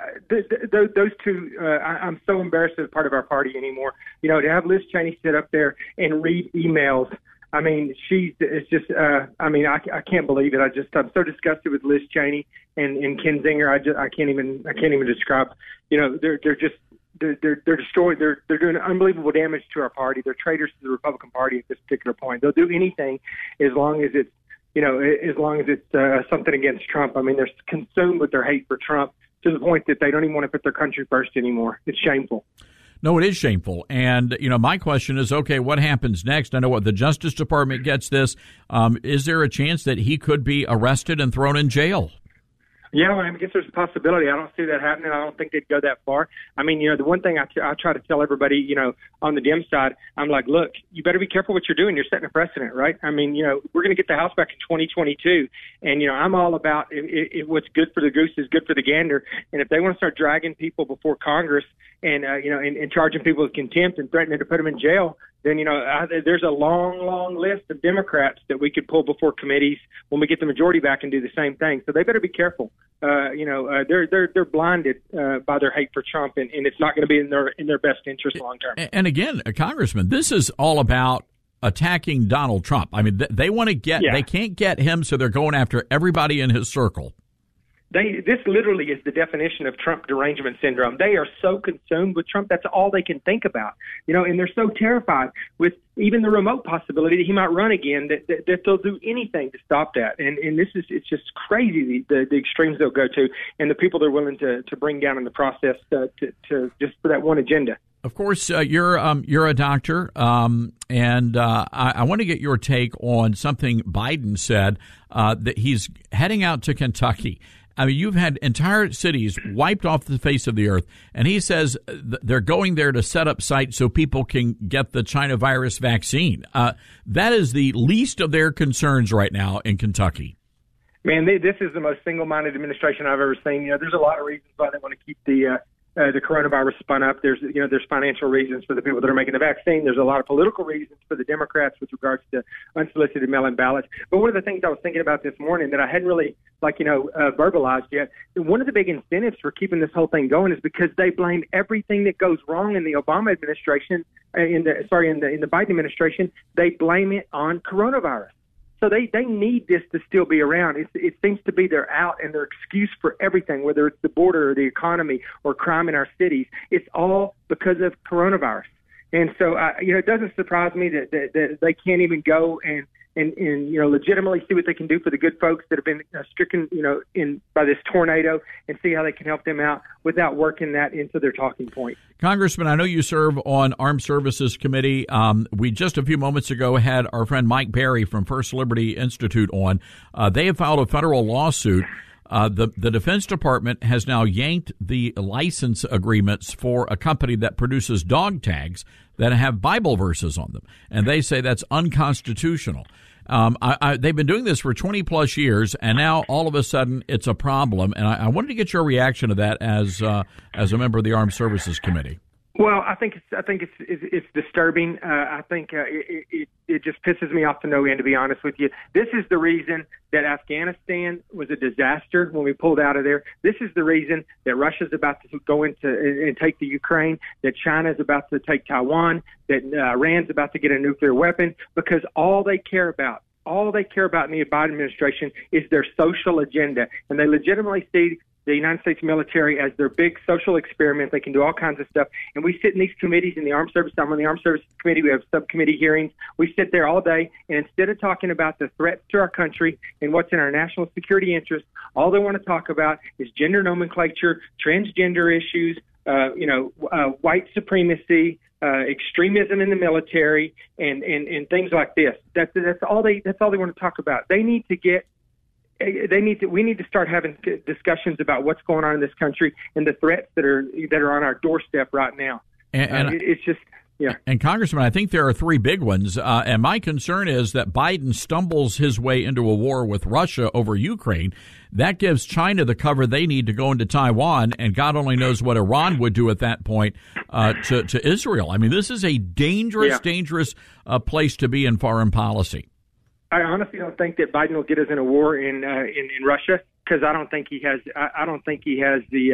S17: th- th- those two, uh, I- I'm so embarrassed as part of our party anymore. You know, to have Liz Cheney sit up there and read emails. I mean, she's, it's just, uh, I mean, I, I can't believe it. I just, I'm so disgusted with Liz Cheney and, and Ken Zinger. I just, I can't even, I can't even describe, you know, they're, they're just, they're, they're, they're destroying, they're, they're doing unbelievable damage to our party. They're traitors to the Republican Party at this particular point. They'll do anything as long as it's, you know, as long as it's uh, something against Trump. I mean, they're consumed with their hate for Trump to the point that they don't even want to put their country first anymore. It's shameful.
S6: No, it is shameful. And, you know, my question is, okay, what happens next? I know what the Justice Department gets this. Um, is there a chance that he could be arrested and thrown in jail?
S17: Yeah, well, I guess there's a possibility. I don't see that happening. I don't think they'd go that far. I mean, you know, the one thing I, t- I try to tell everybody, you know, on the Dem side, I'm like, look, you better be careful what you're doing. You're setting a precedent, right? I mean, you know, we're going to get the House back in twenty twenty-two. And, you know, I'm all about if, if what's good for the goose is good for the gander. And if they want to start dragging people before Congress and, uh, you know, and, and charging people with contempt and threatening to put them in jail, then, you know, I, there's a long, long list of Democrats that we could pull before committees when we get the majority back and do the same thing. So they better be careful. Uh, you know, uh, they're they're they're blinded uh, by their hate for Trump, and, and it's not going to be in their in their best interest long term.
S6: And again, Congressman, this is all about attacking Donald Trump. I mean, they want to get
S17: Yeah.
S6: they can't get him, so they're going after everybody in his circle.
S17: They, this literally is the definition of Trump derangement syndrome. They are so consumed with Trump, that's all they can think about. You know, and they're so terrified with even the remote possibility that he might run again that, that, that they'll do anything to stop that. And and this is, it's just crazy, the, the, the extremes they'll go to and the people they're willing to, to bring down in the process uh, to, to just for that one agenda.
S6: Of course, uh, you're um, you're a doctor, um, and uh, I, I want to get your take on something Biden said, uh, that he's heading out to Kentucky. I mean, you've had entire cities wiped off the face of the earth, and he says th- they're going there to set up sites so people can get the China virus vaccine. Uh, that is the least of their concerns right now in Kentucky.
S17: Man, they, this is the most single-minded administration I've ever seen. You know, there's a lot of reasons why they want to keep the uh, uh, the coronavirus spun up. There's, you know, there's financial reasons for the people that are making the vaccine. There's a lot of political reasons for the Democrats with regards to unsolicited mail-in ballots. But one of the things I was thinking about this morning that I hadn't really, like, you know, uh, verbalized yet, one of the big incentives for keeping this whole thing going is because they blame everything that goes wrong in the Obama administration, uh, in the sorry, in the in the Biden administration. They blame it on coronavirus. So they, they need this to still be around. It's, it seems to be their out and their excuse for everything, whether it's the border or the economy or crime in our cities. It's all because of coronavirus. And so, uh, you know, it doesn't surprise me that, that, that they can't even go and, and, and, you know, legitimately see what they can do for the good folks that have been uh, stricken, you know, in by this tornado and see how they can help them out without working that into their talking point.
S6: Congressman, I know you serve on Armed Services Committee. Um, we just a few moments ago had our friend Mike Berry from First Liberty Institute on. Uh, they have filed a federal lawsuit. Uh, the, the Defense Department has now yanked the license agreements for a company that produces dog tags that have Bible verses on them, and they say that's unconstitutional. Um, I, I, they've been doing this for twenty plus years, and now all of a sudden it's a problem. And I, I wanted to get your reaction to that as uh, as a member of the Armed Services Committee.
S17: Well, I think it's I think it's it's, it's disturbing. Uh, I think uh, it, it it just pisses me off to no end, to be honest with you. This is the reason that Afghanistan was a disaster when we pulled out of there. This is the reason that Russia's about to go into and take the Ukraine, that China's about to take Taiwan, that uh, Iran's about to get a nuclear weapon, because all they care about, all they care about in the Biden administration is their social agenda, and they legitimately see the United States military as their big social experiment. They can do all kinds of stuff. And we sit in these committees in the Armed Services. I'm on the Armed Services Committee. We have subcommittee hearings. We sit there all day, and instead of talking about the threats to our country and what's in our national security interest, all they want to talk about is gender nomenclature, transgender issues, uh, you know, uh, white supremacy, uh, extremism in the military, and, and, and things like this. That's that's all they that's all they want to talk about. They need to get They need to. We need to start having discussions about what's going on in this country and the threats that are that are on our doorstep right now.
S6: And, and
S17: uh, it, it's just, yeah.
S6: And Congressman, I think there are three big ones. Uh, and my concern is that Biden stumbles his way into a war with Russia over Ukraine. That gives China the cover they need to go into Taiwan, and God only knows what Iran would do at that point uh, to to Israel. I mean, this is a dangerous,
S17: yeah.
S6: dangerous uh, place to be in foreign policy.
S17: I honestly don't think that Biden will get us in a war in uh, in, in Russia, because I don't think he has. I, I don't think he has the uh,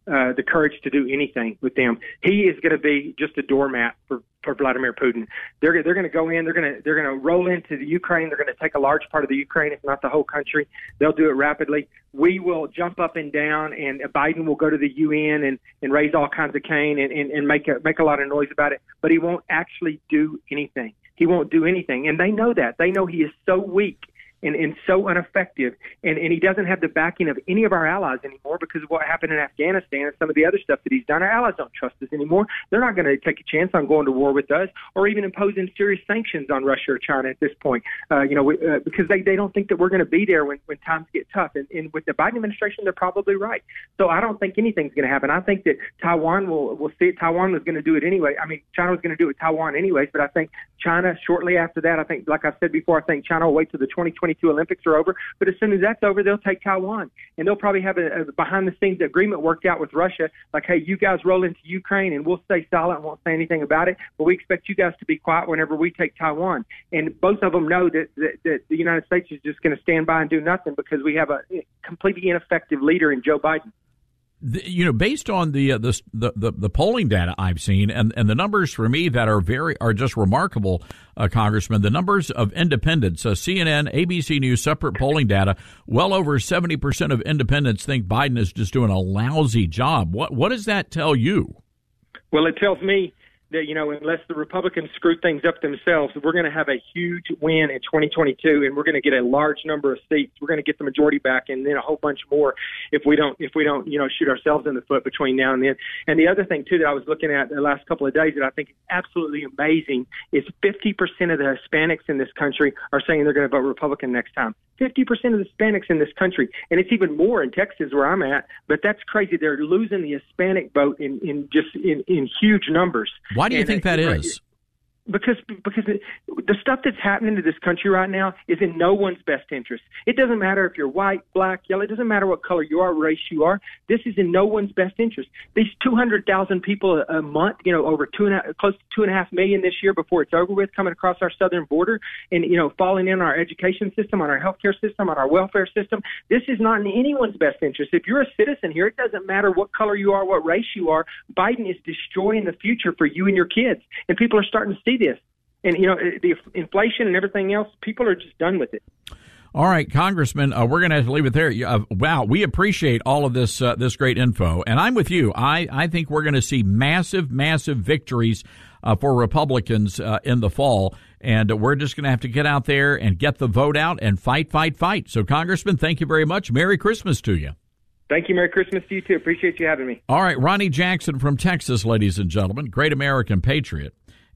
S17: uh, the courage to do anything with them. He is going to be just a doormat for, for Vladimir Putin. They're they're going to go in. They're going to they're going to roll into the Ukraine. They're going to take a large part of the Ukraine, if not the whole country. They'll do it rapidly. We will jump up and down, and Biden will go to the U N and, and raise all kinds of cane and, and, and make a, make a lot of noise about it. But he won't actually do anything. He won't do anything, and they know that. They know he is so weak and, and so ineffective, and, and he doesn't have the backing of any of our allies anymore because of what happened in Afghanistan and some of the other stuff that he's done. Our allies don't trust us anymore. They're not going to take a chance on going to war with us or even imposing serious sanctions on Russia or China at this point, uh, you know, we, uh, because they, they don't think that we're going to be there when, when times get tough. And, and with the Biden administration, they're probably right. So I don't think anything's going to happen. I think that Taiwan will, will see it. Taiwan was going to do it anyway. I mean, China was going to do it with Taiwan anyways, but I think China, shortly after that, I think, like I said before, I think China will wait till the twenty twenty-two Olympics are over. But as soon as that's over, they'll take Taiwan. And they'll probably have a, a behind-the-scenes agreement worked out with Russia, like, hey, you guys roll into Ukraine, and we'll stay silent and won't say anything about it, but we expect you guys to be quiet whenever we take Taiwan. And both of them know that, that, that the United States is just going to stand by and do nothing because we have a completely ineffective leader in Joe Biden.
S6: The, you know, based on the, uh, the the the the polling data I've seen, and, and the numbers for me that are very are just remarkable, uh, Congressman. The numbers of independents, uh, C N N, A B C News, separate polling data. Well over seventy percent of independents think Biden is just doing a lousy job. What what does that tell you?
S17: Well, it tells me that, you know, unless the Republicans screw things up themselves, we're going to have a huge win in twenty twenty-two, and we're going to get a large number of seats. We're going to get the majority back, and then a whole bunch more if we don't, if we don't, you know, shoot ourselves in the foot between now and then. And the other thing too that I was looking at the last couple of days that I think is absolutely amazing is fifty percent of the Hispanics in this country are saying they're going to vote Republican next time. fifty percent of the Hispanics in this country, and it's even more in Texas where I'm at. But that's crazy. They're losing the Hispanic vote in, in just in, in huge numbers.
S6: Why do you
S17: and,
S6: think that
S17: right,
S6: is?
S17: Because because the stuff that's happening to this country right now is in no one's best interest. It doesn't matter if you're white, black, yellow. It doesn't matter what color you are, race you are. This is in no one's best interest. These two hundred thousand people a month, you know, over two and a, close to two and a half million this year before it's over with, coming across our southern border and, you know, falling in on our education system, on our healthcare system, on our welfare system. This is not in anyone's best interest. If you're a citizen here, it doesn't matter what color you are, what race you are. Biden is destroying the future for you and your kids, and people are starting to see this. And, you know, the inflation and everything else, people are just done with it.
S6: All right, Congressman, uh, we're going to have to leave it there. Uh, wow, we appreciate all of this uh, this great info. And I'm with you. I, I think we're going to see massive, massive victories uh, for Republicans uh, in the fall. And we're just going to have to get out there and get the vote out and fight, fight, fight. So, Congressman, thank you very much. Merry Christmas to you.
S17: Thank you. Merry Christmas to you, too. Appreciate you having me.
S6: All right, Ronnie Jackson from Texas, ladies and gentlemen, great American patriot.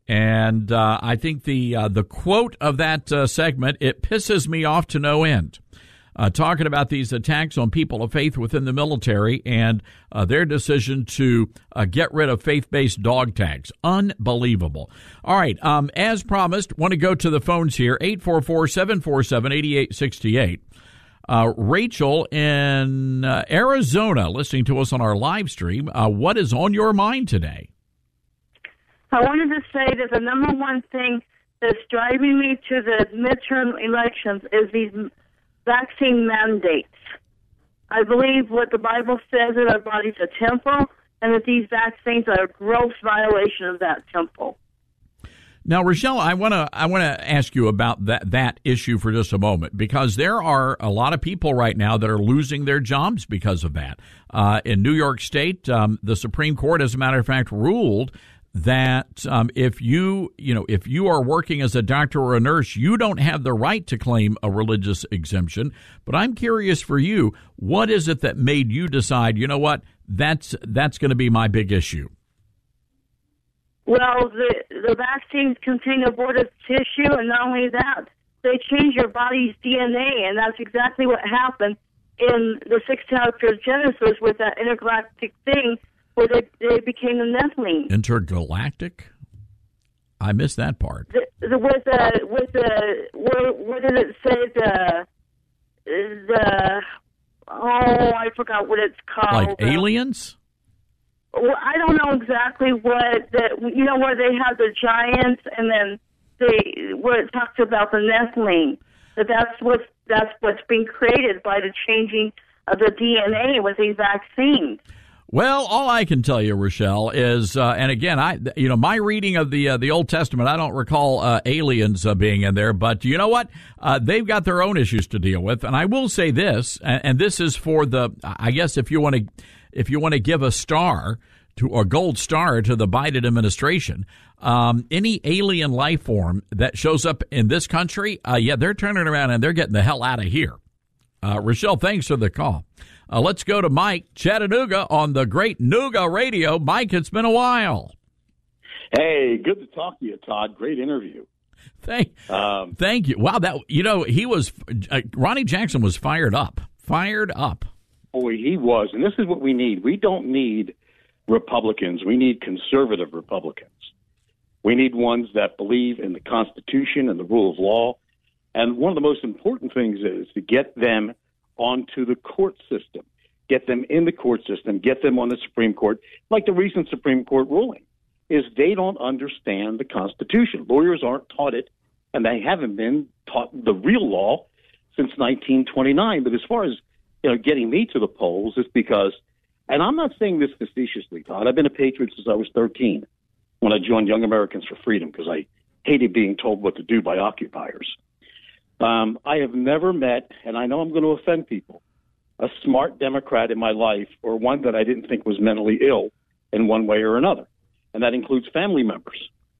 S6: And uh, I think the uh, the quote of that uh, segment, it pisses me off to no end. Uh, talking about these attacks on people of faith within the military and uh, their decision to uh, get rid of faith-based dog tags. Unbelievable. All right, um, as promised, want to go to the phones here, eight four four, seven four seven, eight eight six eight. Uh, Rachel in uh, Arizona, listening to us on our live stream. Uh, what is on your mind today?
S18: I wanted to say that the number one thing that's driving me to the midterm elections is these vaccine mandates. I believe what the Bible says that our body's a temple, and that these vaccines are a gross violation of that temple.
S6: Now, Rochelle, I want to I want to ask you about that that issue for just a moment, because there are a lot of people right now that are losing their jobs because of that. Uh, in New York State, um, the Supreme Court, as a matter of fact, ruled that um, if you, you know, if you are working as a doctor or a nurse, you don't have the right to claim a religious exemption. But I'm curious for you, what is it that made you decide, you know what, that's that's going to be my big issue?
S18: Well, the the vaccines contain abortive tissue, and not only that, they change your body's D N A, and that's exactly what happened in the sixth chapter of Genesis with that intergalactic thing, where they, they became the Nephilim.
S6: Intergalactic? I missed that part.
S18: The, the, with the with the where, where did it say the the oh I forgot what it's called.
S6: Like aliens?
S18: Well, I don't know exactly what the you know where they have the giants, and then they where it talks about the Nephilim. That that's what that's what's being created by the changing of the D N A with these vaccines.
S6: Well, all I can tell you, Rochelle, is, uh, and again, I, you know, my reading of the uh, the Old Testament, I don't recall uh, aliens uh, being in there, but you know what? Uh, they've got their own issues to deal with, and I will say this, and, and this is for the, I guess, if you want to, if you want to give a star to or gold star to the Biden administration, um, any alien life form that shows up in this country, uh, yeah, they're turning around and they're getting the hell out of here. Uh, Rochelle, thanks for the call. Uh, let's go to Mike, Chattanooga, on the great Nooga Radio. Mike, it's been a while.
S19: Hey, good to talk to you, Todd. Great interview.
S6: Thank, um, thank you. Wow, that you know he was uh, Ronnie Jackson was fired up, fired up.
S19: Boy, he was, and this is what we need. We don't need Republicans. We need conservative Republicans. We need ones that believe in the Constitution and the rule of law. And one of the most important things is to get them onto the court system, get them in the court system, get them on the Supreme Court, like the recent Supreme Court ruling, is they don't understand the Constitution. Lawyers aren't taught it, and they haven't been taught the real law since nineteen twenty-nine. But as far as you know, getting me to the polls, it's because, and I'm not saying this facetiously, Todd, I've been a patriot since I was thirteen when I joined Young Americans for Freedom because I hated being told what to do by occupiers. Um, I have never met, and I know I'm going to offend people, a smart Democrat in my life or one that I didn't think was mentally ill in one way or another, and that includes family members.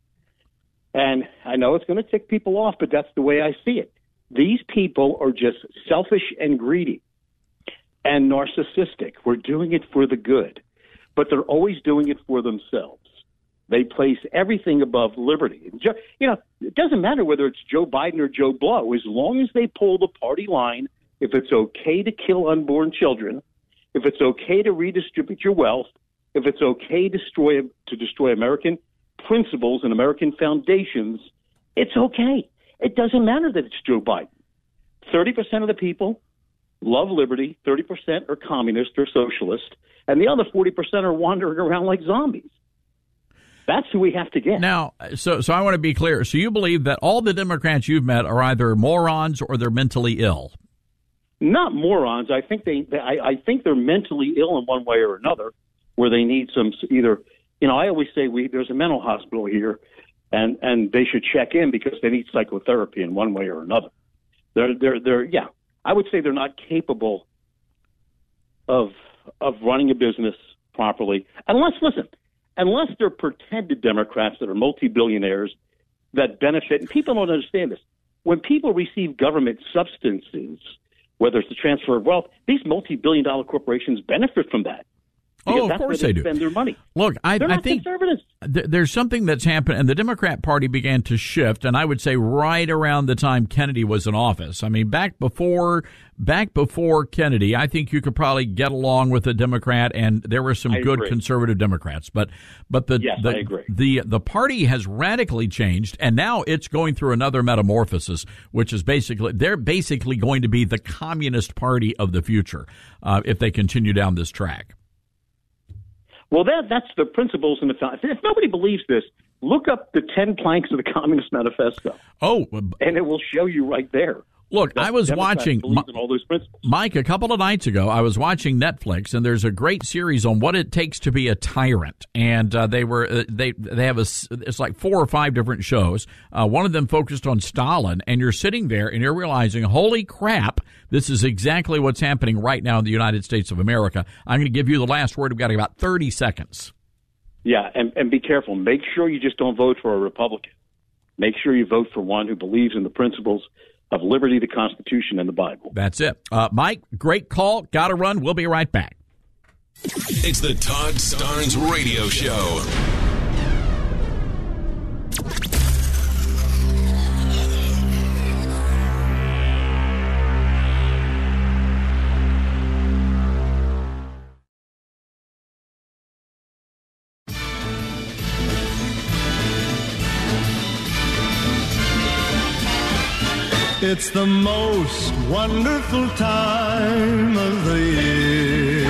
S19: And I know it's going to tick people off, but that's the way I see it. These people are just selfish and greedy and narcissistic. We're doing it for the good, but they're always doing it for themselves. They place everything above liberty. You know, it doesn't matter whether it's Joe Biden or Joe Blow. As long as they pull the party line, if it's okay to kill unborn children, if it's okay to redistribute your wealth, if it's okay to destroy, to destroy American principles and American foundations, it's okay. It doesn't matter that it's Joe Biden. thirty percent of the people love liberty, thirty percent are communist or socialist, and the other forty percent are wandering around like zombies. That's who we have to get.
S6: Now, so so I want to be clear. So you believe that all the Democrats you've met are either morons or they're mentally ill?
S19: Not morons. I think they. they I, I think they're mentally ill in one way or another, where they need some either. You know, I always say we there's a mental hospital here, and and they should check in because they need psychotherapy in one way or another. They're they're they're yeah. I would say they're not capable of of running a business properly, unless listen. Unless they're pretended Democrats that are multi-billionaires that benefit, and people don't understand this. When people receive government substances, whether it's the transfer of wealth, these multi-billion dollar corporations benefit from that.
S6: Oh, of course they do.
S19: Spend their money.
S6: Look, I,
S19: They're
S6: I
S19: not
S6: think
S19: conservatives.
S6: th- there's something that's happened, and the Democrat Party began to shift, and I would say right around the time Kennedy was in office. I mean, back before back before Kennedy, I think you could probably get along with a Democrat, and there were some
S19: I
S6: good
S19: agree.
S6: conservative Democrats. But but the
S19: Yes,
S6: the,
S19: I agree.
S6: the the party has radically changed, and now it's going through another metamorphosis, which is basically they're basically going to be the Communist Party of the future uh, if they continue down this track.
S19: Well, that that's the principles in the if nobody believes this, look up the ten planks of the Communist Manifesto.
S6: Oh,
S19: and it will show you right there.
S6: Look, I was
S19: Democrats
S6: watching
S19: believe in all those principles.
S6: Mike a couple of nights ago. I was watching Netflix, and there's a great series on what it takes to be a tyrant. And uh, they were uh, they they have a it's like four or five different shows. Uh, one of them focused on Stalin, and you're sitting there and you're realizing, holy crap, this is exactly what's happening right now in the United States of America. I'm going to give you the last word. We've got about thirty seconds.
S19: Yeah, and, and be careful. Make sure you just don't vote for a Republican. Make sure you vote for one who believes in the principles of liberty, the Constitution, and the Bible.
S6: That's it. Uh, Mike, great call. Got to run. We'll be right back.
S4: It's the Todd Starnes Radio Show.
S5: It's the most wonderful time of the year.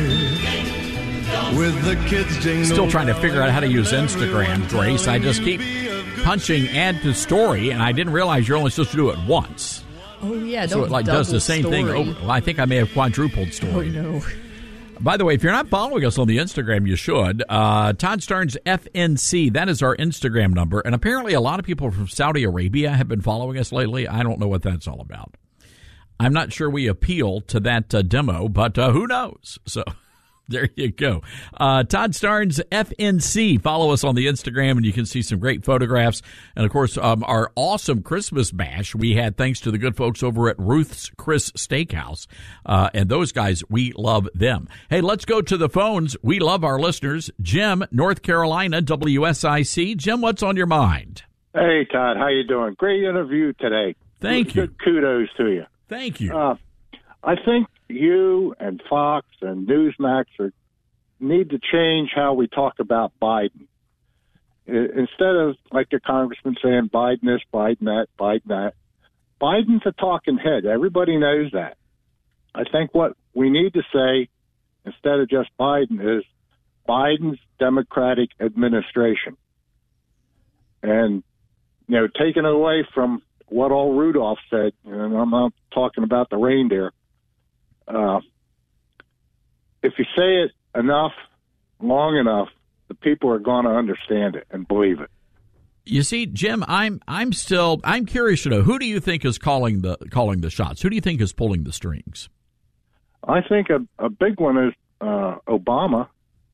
S5: With the kids jingle.
S6: Still trying to figure out how to use Instagram, Grace. I just keep punching add to story, and I didn't realize you're only supposed to do it once.
S10: Oh, yeah.
S6: So
S10: Don't
S6: it like does the same
S10: story.
S6: thing over. Well, I think I may have quadrupled story.
S10: Oh, no.
S6: By the way, if you're not following us on the Instagram, you should. Uh, Todd Starnes F N C, that is our Instagram number. And apparently a lot of people from Saudi Arabia have been following us lately. I don't know what that's all about. I'm not sure we appeal to that uh, demo, but uh, who knows? So there you go. Uh, Todd Starnes F N C. Follow us on the Instagram, and you can see some great photographs. And, of course, um, our awesome Christmas bash we had thanks to the good folks over at Ruth's Chris Steakhouse. Uh, and those guys, we love them. Hey, let's go to the phones. We love our listeners. Jim, North Carolina, W S I C. Jim, what's on your mind?
S20: Hey, Todd. How you doing? Great interview today.
S6: Thank you.
S20: Good kudos to you.
S6: Thank you.
S20: Uh, I think you and Fox and Newsmax are, need to change how we talk about Biden. I, instead of, like the congressman saying, Biden this, Biden that, Biden that, Biden's a talking head. Everybody knows that. I think what we need to say, instead of just Biden, is Biden's Democratic administration. And, you know, taken away from what all Rudolph said, and I'm not talking about the reindeer. Uh, if you say it enough, long enough, the people are going to understand it and believe it.
S6: You see, Jim, I'm I'm still I'm curious to know, who do you think is calling the calling the shots? Who do you think is pulling the strings?
S20: I think a, a big one is uh, Obama,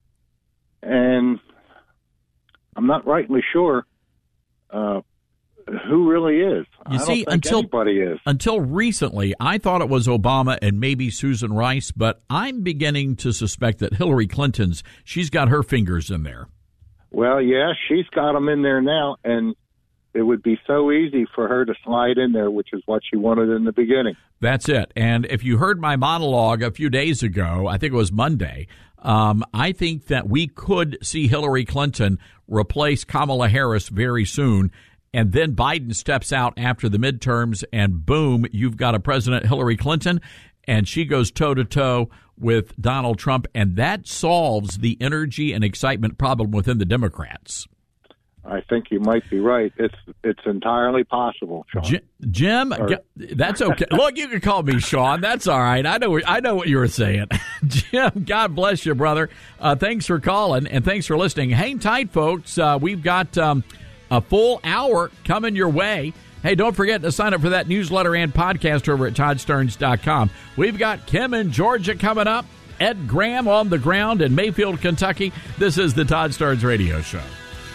S20: and I'm not rightly sure uh, who really is.
S6: You
S20: I
S6: see,
S20: don't think
S6: until
S20: anybody is.
S6: until recently, I thought it was Obama and maybe Susan Rice, but I'm beginning to suspect that Hillary Clinton's she's got her fingers in there.
S20: Well, yeah, she's got them in there now, and it would be so easy for her to slide in there, which is what she wanted in the beginning.
S6: That's it. And if you heard my monologue a few days ago, I think it was Monday, um, I think that we could see Hillary Clinton replace Kamala Harris very soon. And then Biden steps out after the midterms, and boom, you've got a President Hillary Clinton, and she goes toe-to-toe with Donald Trump, and that solves the energy and excitement problem within the Democrats.
S20: I think you might be right. It's it's entirely possible, Sean.
S6: Jim, Jim
S20: Or-
S6: that's okay. Look, you can call me Sean. That's all right. I know I know what you were saying. Jim, God bless you, brother. Uh, thanks for calling, and thanks for listening. Hang tight, folks. Uh, we've got um, a full hour coming your way. Hey, don't forget to sign up for that newsletter and podcast over at Todd Starnes dot com. We've got Kim in Georgia coming up, Ed Graham on the ground in Mayfield, Kentucky. This is the Todd Starnes Radio Show.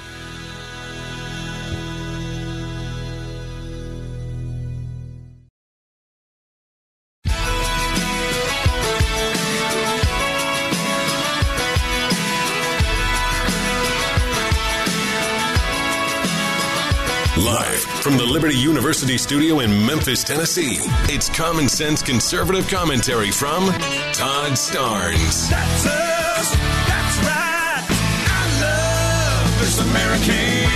S4: Live from the Liberty University studio in Memphis, Tennessee, it's Common Sense Conservative Commentary from Todd Starnes.
S5: That's us. That's right. I love this American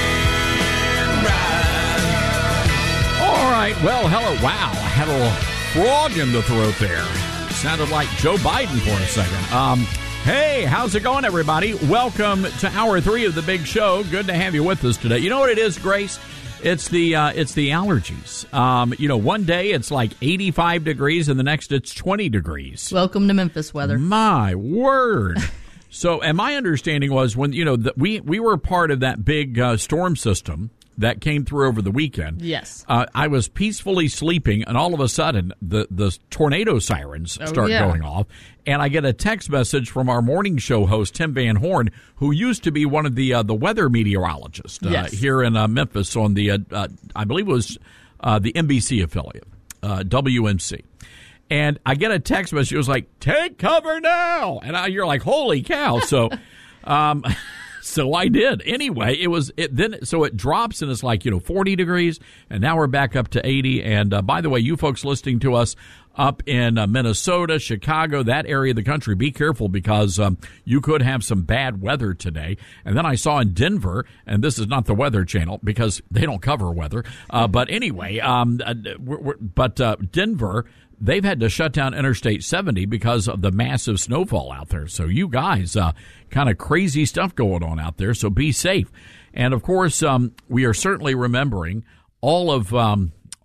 S5: ride.
S6: All right. Well, hello. Wow. I had a little frog in the throat there. Sounded like Joe Biden for a second. Um, hey, how's it going, everybody? Welcome to hour three of the big show. Good to have you with us today. You know what it is, Grace? It's the uh, it's the allergies. Um, you know, one day it's like eighty-five degrees, and the next it's twenty degrees.
S10: Welcome to Memphis weather.
S6: My word. So, and my understanding was when, you know, the, we, we were part of that big uh, storm system that came through over the weekend.
S10: Yes.
S6: Uh, I was peacefully sleeping, and all of a sudden, the, the tornado sirens
S10: Oh,
S6: start
S10: yeah.
S6: going off, and I get a text message from our morning show host, Tim Van Horn, who used to be one of the uh, the weather meteorologists uh,
S10: Yes.
S6: here in uh, Memphis on the, uh, uh, I believe it was uh, the N B C affiliate, uh, W M C. And I get a text message. It was like, take cover now. And I, you're like, holy cow. So, um, so I did. Anyway, it was, it then, so it drops and it's like, you know, forty degrees. And now we're back up to eighty. And uh, by the way, you folks listening to us up in uh, Minnesota, Chicago, that area of the country, be careful because um, you could have some bad weather today. And then I saw in Denver, and this is not the Weather Channel because they don't cover weather. Uh, but anyway, um, uh, we're, we're, but uh, Denver, they've had to shut down Interstate seventy because of the massive snowfall out there. So you guys, uh, kind of crazy stuff going on out there. So be safe. And of course, um, we are certainly remembering all of um,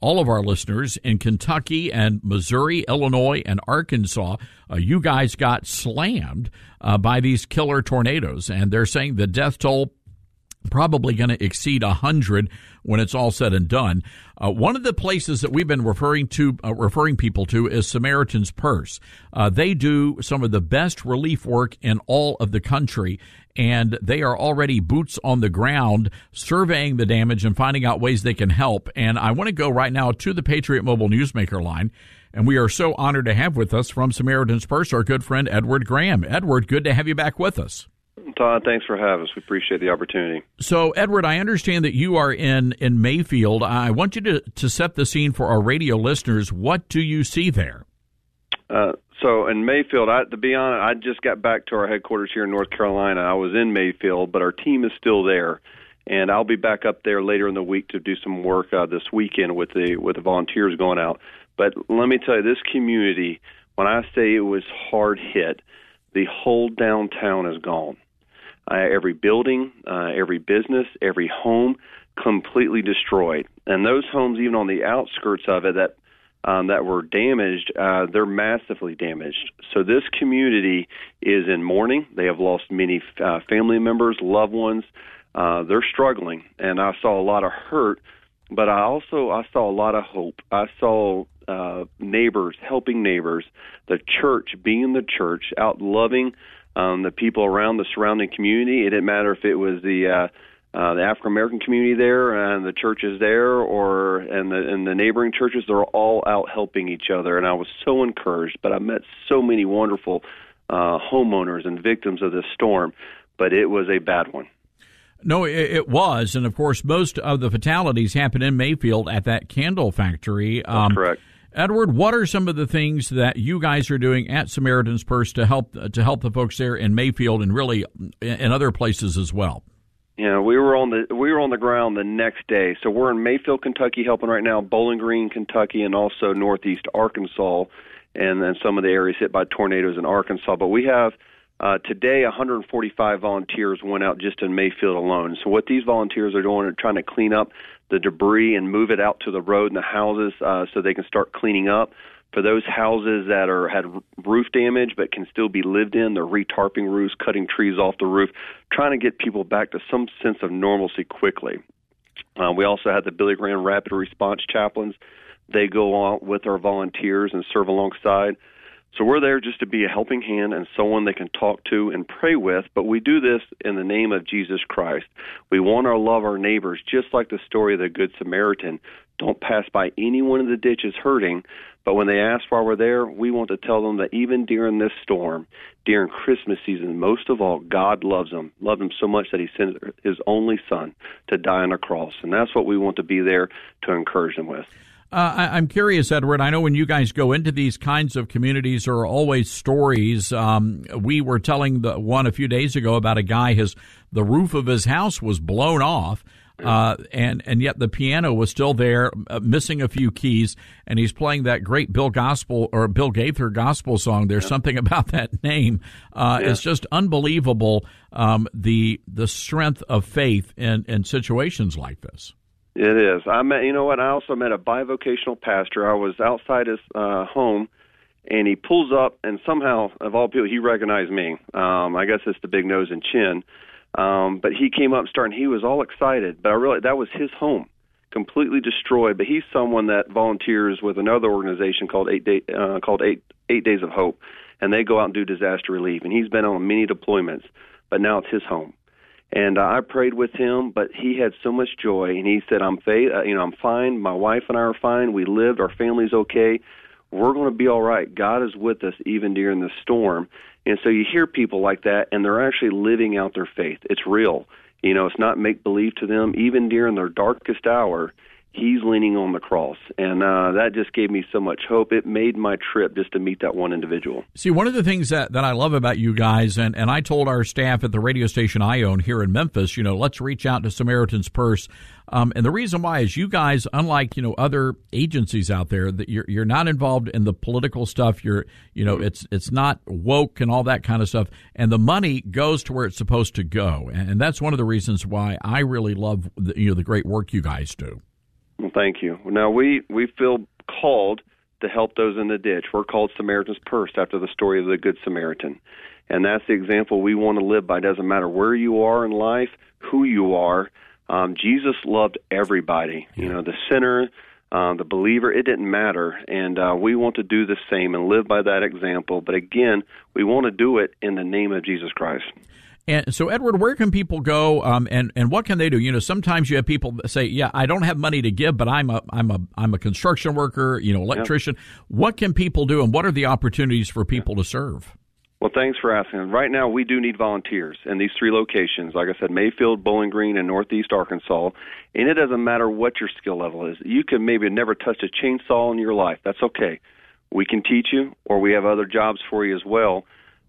S6: all of our listeners in Kentucky and Missouri, Illinois, and Arkansas. Uh, you guys got slammed uh, by these killer tornadoes, and they're saying the death toll probably going to exceed one hundred when it's all said and done. Uh, one of the places that we've been referring to, uh, referring people to is Samaritan's Purse. Uh, they do some of the best relief work in all of the country, and they are already boots on the ground surveying the damage and finding out ways they can help. And I want to go right now to the Patriot Mobile Newsmaker line, and we are so honored to have with us from Samaritan's Purse our good friend Edward Graham. Edward, good to have you back with us.
S21: Todd, thanks for having us. We appreciate the opportunity.
S6: So, Edward, I understand that you are in, in Mayfield. I want you to, to set the scene for our radio listeners. What do you see there?
S21: Uh, so, in Mayfield, I, to be honest, I just got back to our headquarters here in North Carolina. I was in Mayfield, but our team is still there, and I'll be back up there later in the week to do some work uh, this weekend with the with the volunteers going out. But let me tell you, this community, when I say it was hard hit, the whole downtown is gone. Uh, every building, uh, every business, every home completely destroyed. And those homes, even on the outskirts of it that um, that were damaged, uh, they're massively damaged. So this community is in mourning. They have lost many uh, family members, loved ones. Uh, they're struggling. And I saw a lot of hurt, but I also I saw a lot of hope. I saw uh, neighbors helping neighbors, the church being the church, out loving Um, the people around the surrounding community. It didn't matter if it was the uh, uh, the African American community there and the churches there, or and the and the neighboring churches. They're all out helping each other, and I was so encouraged. But I met so many wonderful uh, homeowners and victims of this storm, but it was a bad one.
S6: No, it, it was, and of course, most of the fatalities happened in Mayfield at that candle factory.
S21: That's
S6: um,
S21: correct.
S6: Edward, what are some of the things that you guys are doing at Samaritan's Purse to help to help the folks there in Mayfield and really in other places as well?
S21: Yeah, we were on the we were on the ground the next day. So we're in Mayfield, Kentucky, helping right now, Bowling Green, Kentucky, and also Northeast Arkansas, and then some of the areas hit by tornadoes in Arkansas. But we have uh, today one hundred forty-five volunteers went out just in Mayfield alone. So what these volunteers are doing are trying to clean up the debris and move it out to the road and the houses uh, so they can start cleaning up. For those houses that are had roof damage but can still be lived in, they're retarping roofs, cutting trees off the roof, trying to get people back to some sense of normalcy quickly. Uh, we also had the Billy Graham Rapid Response Chaplains. They go out with our volunteers and serve alongside. So we're there just to be a helping hand and someone they can talk to and pray with, but we do this in the name of Jesus Christ. We want to love our neighbors, just like the story of the Good Samaritan. Don't pass by anyone in the ditches hurting, but when they ask why we're there, we want to tell them that even during this storm, during Christmas season, most of all, God loves them, loved them so much that he sent his only son to die on a cross, and that's what we want to be there to encourage them with.
S6: Uh, I, I'm curious, Edward. I know when you guys go into these kinds of communities, there are always stories. Um, we were telling the one a few days ago about a guy, his the roof of his house was blown off, uh, and and yet the piano was still there, uh, missing a few keys, and he's playing that great Bill Gospel or Bill Gaither gospel song. There's yeah. something about that name. Uh, yeah. It's just unbelievable. Um, the the strength of faith in in situations like this.
S21: It is. I met, you know what? I also met a bivocational pastor. I was outside his uh, home, and he pulls up, and somehow, of all people, he recognized me. Um, I guess it's the big nose and chin. Um, but he came up and started, and he was all excited. But I realized that was his home, completely destroyed. But he's someone that volunteers with another organization called Eight Day, uh, called Eight Eight Days of Hope, and they go out and do disaster relief. And he's been on many deployments, but now it's his home. And uh, I prayed with him, but he had so much joy, and he said, "I'm fa- uh, you know, I'm fine. My wife and I are fine. We lived. Our family's okay. We're going to be all right. God is with us even during the storm." And so you hear people like that, and they're actually living out their faith. It's real. You know, it's not make-believe to them. Even during their darkest hour, he's leaning on the cross. And uh, that just gave me so much hope. It made my trip just to meet that one individual.
S6: See, one of the things that, that I love about you guys, and, and I told our staff at the radio station I own here in Memphis, you know, let's reach out to Samaritan's Purse. Um, and the reason why is you guys, unlike, you know, other agencies out there, that you're you're not involved in the political stuff. You're, you know, it's it's not woke and all that kind of stuff. And the money goes to where it's supposed to go. And that's one of the reasons why I really love the, you know, the great work you guys do.
S21: Well, thank you. Now, we, we feel called to help those in the ditch. We're called Samaritan's Purse after the story of the Good Samaritan. And that's the example we want to live by. It doesn't matter where you are in life, who you are. Um, Jesus loved everybody, you know, the sinner, uh, the believer, it didn't matter. And uh, we want to do the same and live by that example. But again, we want to do it in the name of Jesus Christ.
S6: And so, Edward, where can people go, um, and and what can they do? You know, sometimes you have people that say, "Yeah, I don't have money to give, but I'm a I'm a I'm a construction worker, you know, electrician." Yep. What can people do, and what are the opportunities for people to serve?
S21: Well, thanks for asking. Right now, we do need volunteers in these three locations. Like I said, Mayfield, Bowling Green, and Northeast Arkansas. And it doesn't matter what your skill level is. You can maybe never touch a chainsaw in your life. That's okay. We can teach you, or we have other jobs for you as well.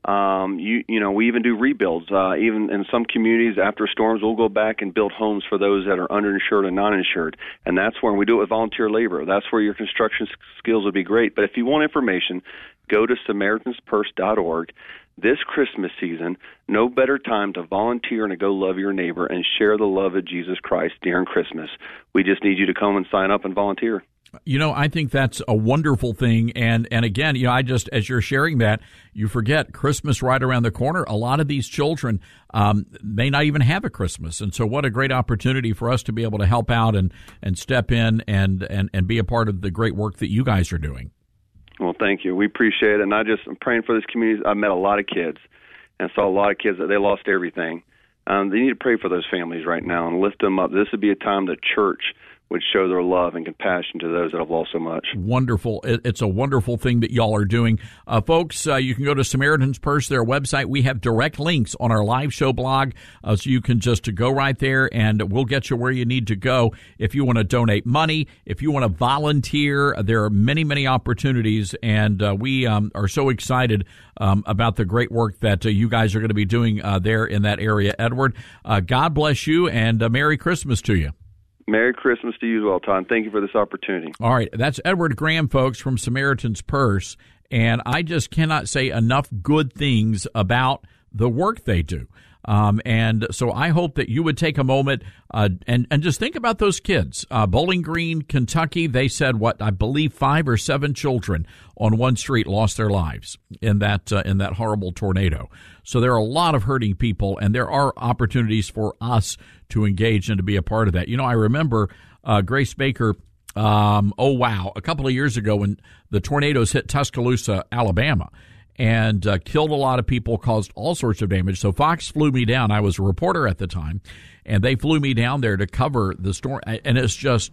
S21: Um, you, you know, we even do rebuilds. Uh, even in some communities, after storms, we'll go back and build homes for those that are underinsured and non-insured. And that's where we do it with volunteer labor. That's where your construction skills would be great. But if you want information, go to Samaritans Purse dot org. This Christmas season, no better time to volunteer and to go love your neighbor and share the love of Jesus Christ during Christmas. We just need you to come and sign up and volunteer.
S6: You know, I think that's a wonderful thing. And, and again, you know, I just, as you're sharing that, you forget Christmas right around the corner. A lot of these children um, may not even have a Christmas. And so what a great opportunity for us to be able to help out and, and step in and, and, and be a part of the great work that you guys are doing.
S21: Well, thank you. We appreciate it. And I just, I'm praying for this community. I met a lot of kids and saw a lot of kids that they lost everything. Um, they need to pray for those families right now and lift them up. This would be a time the church would show their love and compassion to those that have lost so much.
S6: Wonderful. It's a wonderful thing that y'all are doing. Uh, folks, uh, you can go to Samaritan's Purse, their website. We have direct links on our live show blog, uh, so you can just go right there, and we'll get you where you need to go. If you want to donate money, if you want to volunteer, there are many, many opportunities, and uh, we um, are so excited um, about the great work that uh, you guys are going to be doing uh, there in that area. Edward, uh, God bless you, and uh, Merry Christmas to you.
S21: Merry Christmas to you as well, Todd. Thank you for this opportunity.
S6: All right. That's Edward Graham, folks, from Samaritan's Purse. And I just cannot say enough good things about the work they do. Um, and so I hope that you would take a moment uh, and, and just think about those kids. Uh, Bowling Green, Kentucky, they said, what, I believe five or seven children on one street lost their lives in that uh, in that horrible tornado. So there are a lot of hurting people, and there are opportunities for us to engage and to be a part of that. You know, I remember uh, Grace Baker, um, oh, wow, a couple of years ago when the tornadoes hit Tuscaloosa, Alabama, and uh, killed a lot of people, caused all sorts of damage. So Fox flew me down. I was a reporter at the time, and they flew me down there to cover the storm. And it's just,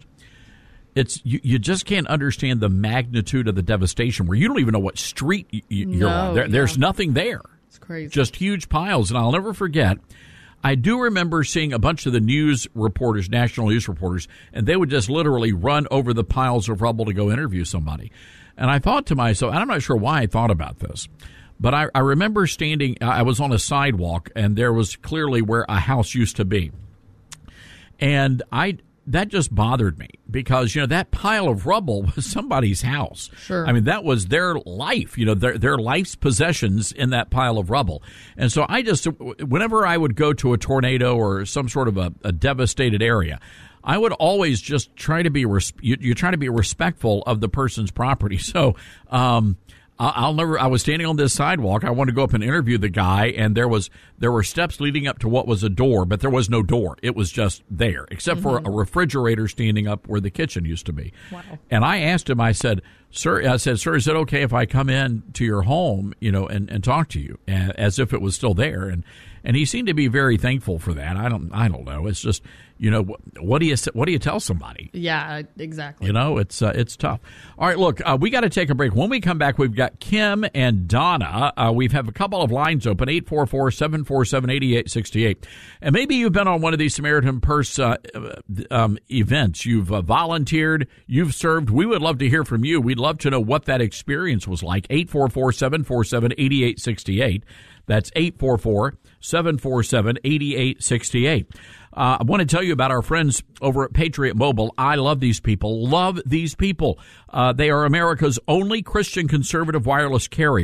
S6: it's you, you just can't understand the magnitude of the devastation where you don't even know what street you, you're
S10: no,
S6: on. There,
S10: yeah.
S6: There's nothing there.
S10: It's crazy.
S6: Just huge piles. And I'll never forget, I do remember seeing a bunch of the news reporters, national news reporters, and they would just literally run over the piles of rubble to go interview somebody. And I thought to myself, and I'm not sure why I thought about this, but I, I remember standing, I was on a sidewalk, and there was clearly where a house used to be. And I that just bothered me because, you know, that pile of rubble was somebody's house.
S10: Sure.
S6: I mean, that was their life, you know, their, their life's possessions in that pile of rubble. And so I just, whenever I would go to a tornado or some sort of a, a devastated area, I would always just try to be res- you, you try to be respectful of the person's property. So um, I'll never. I was standing on this sidewalk. I wanted to go up and interview the guy, and there was there were steps leading up to what was a door, but there was no door. It was just there, except mm-hmm. for a refrigerator standing up where the kitchen used to be.
S10: Wow.
S6: And I asked him. I said, "Sir," I said, "Sir, is it okay if I come in to your home, you know, and, and talk to you?" And, as if it was still there, and and he seemed to be very thankful for that. I don't. I don't know. It's just. You know, what do you what do you tell somebody?
S10: Yeah, exactly.
S6: You know, it's uh, it's tough. All right, look, uh, we got to take a break. When we come back, we've got Kim and Donna. Uh, we have a couple of lines open, eight four four, seven four seven, eight eight six eight. And maybe you've been on one of these Samaritan Purse uh, um, events. You've uh, volunteered. You've served. We would love to hear from you. We'd love to know what that experience was like. eight four four, seven four seven, eight eight six eight. That's eight four four, seven four seven, eight eight six eight. Uh, I want to tell you about our friends over at Patriot Mobile. I love these people. Love these people. Uh, they are America's only Christian conservative wireless carrier,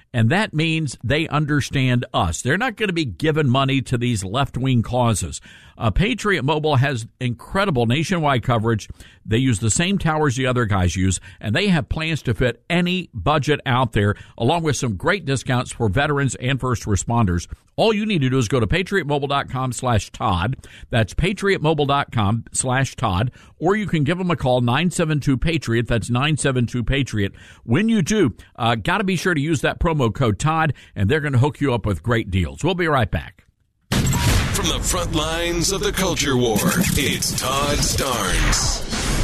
S6: and that means they understand us. They're not going to be giving money to these left-wing causes. Uh, Patriot Mobile has incredible nationwide coverage. They use the same towers the other guys use, and they have plans to fit any budget out there, along with some great discounts for veterans and first responders. All you need to do is go to patriotmobile.com slash Todd. That's patriotmobile.com slash Todd. Or you can give them a call, nine seven two PATRIOT. That's nine seven two PATRIOT. When you do, uh, got to be sure to use that promo code Todd, and they're going to hook you up with great deals. We'll be right back.
S4: From the front lines of the culture war, it's Todd Starnes.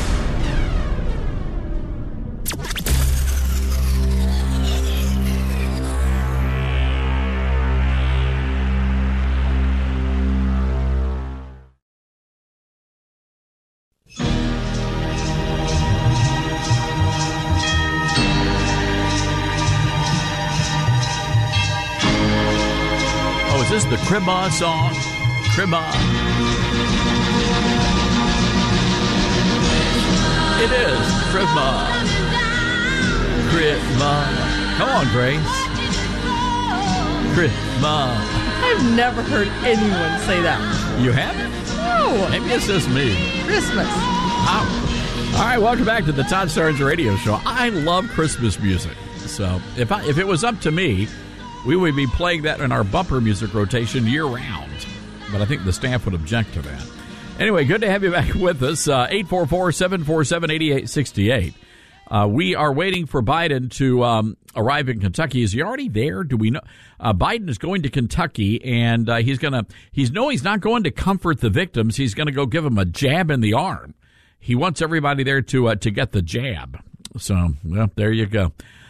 S6: Oh, is this the Cribba song? Cribba. It is Cribba. Cribba. Come on, Grace. Cribba.
S10: I've never heard anyone say that.
S6: You haven't?
S10: No.
S6: Maybe it's just me.
S10: Christmas.
S6: Oh. All right, welcome back to the Todd Starnes Radio Show. I love Christmas music. So if I, if it was up to me, we would be playing that in our bumper music rotation year-round. But I think the staff would object to that. Anyway, good to have you back with us. Uh, eight four four, seven four seven, eight eight six eight. Uh, we are waiting for Biden to um, arrive in Kentucky. Is he already there? Do we know? Uh, Biden is going to Kentucky, and uh, he's going to, he's no, he's not going to comfort the victims. He's going to go give them a jab in the arm. He wants everybody there to uh, to get the jab. So, well, there you go.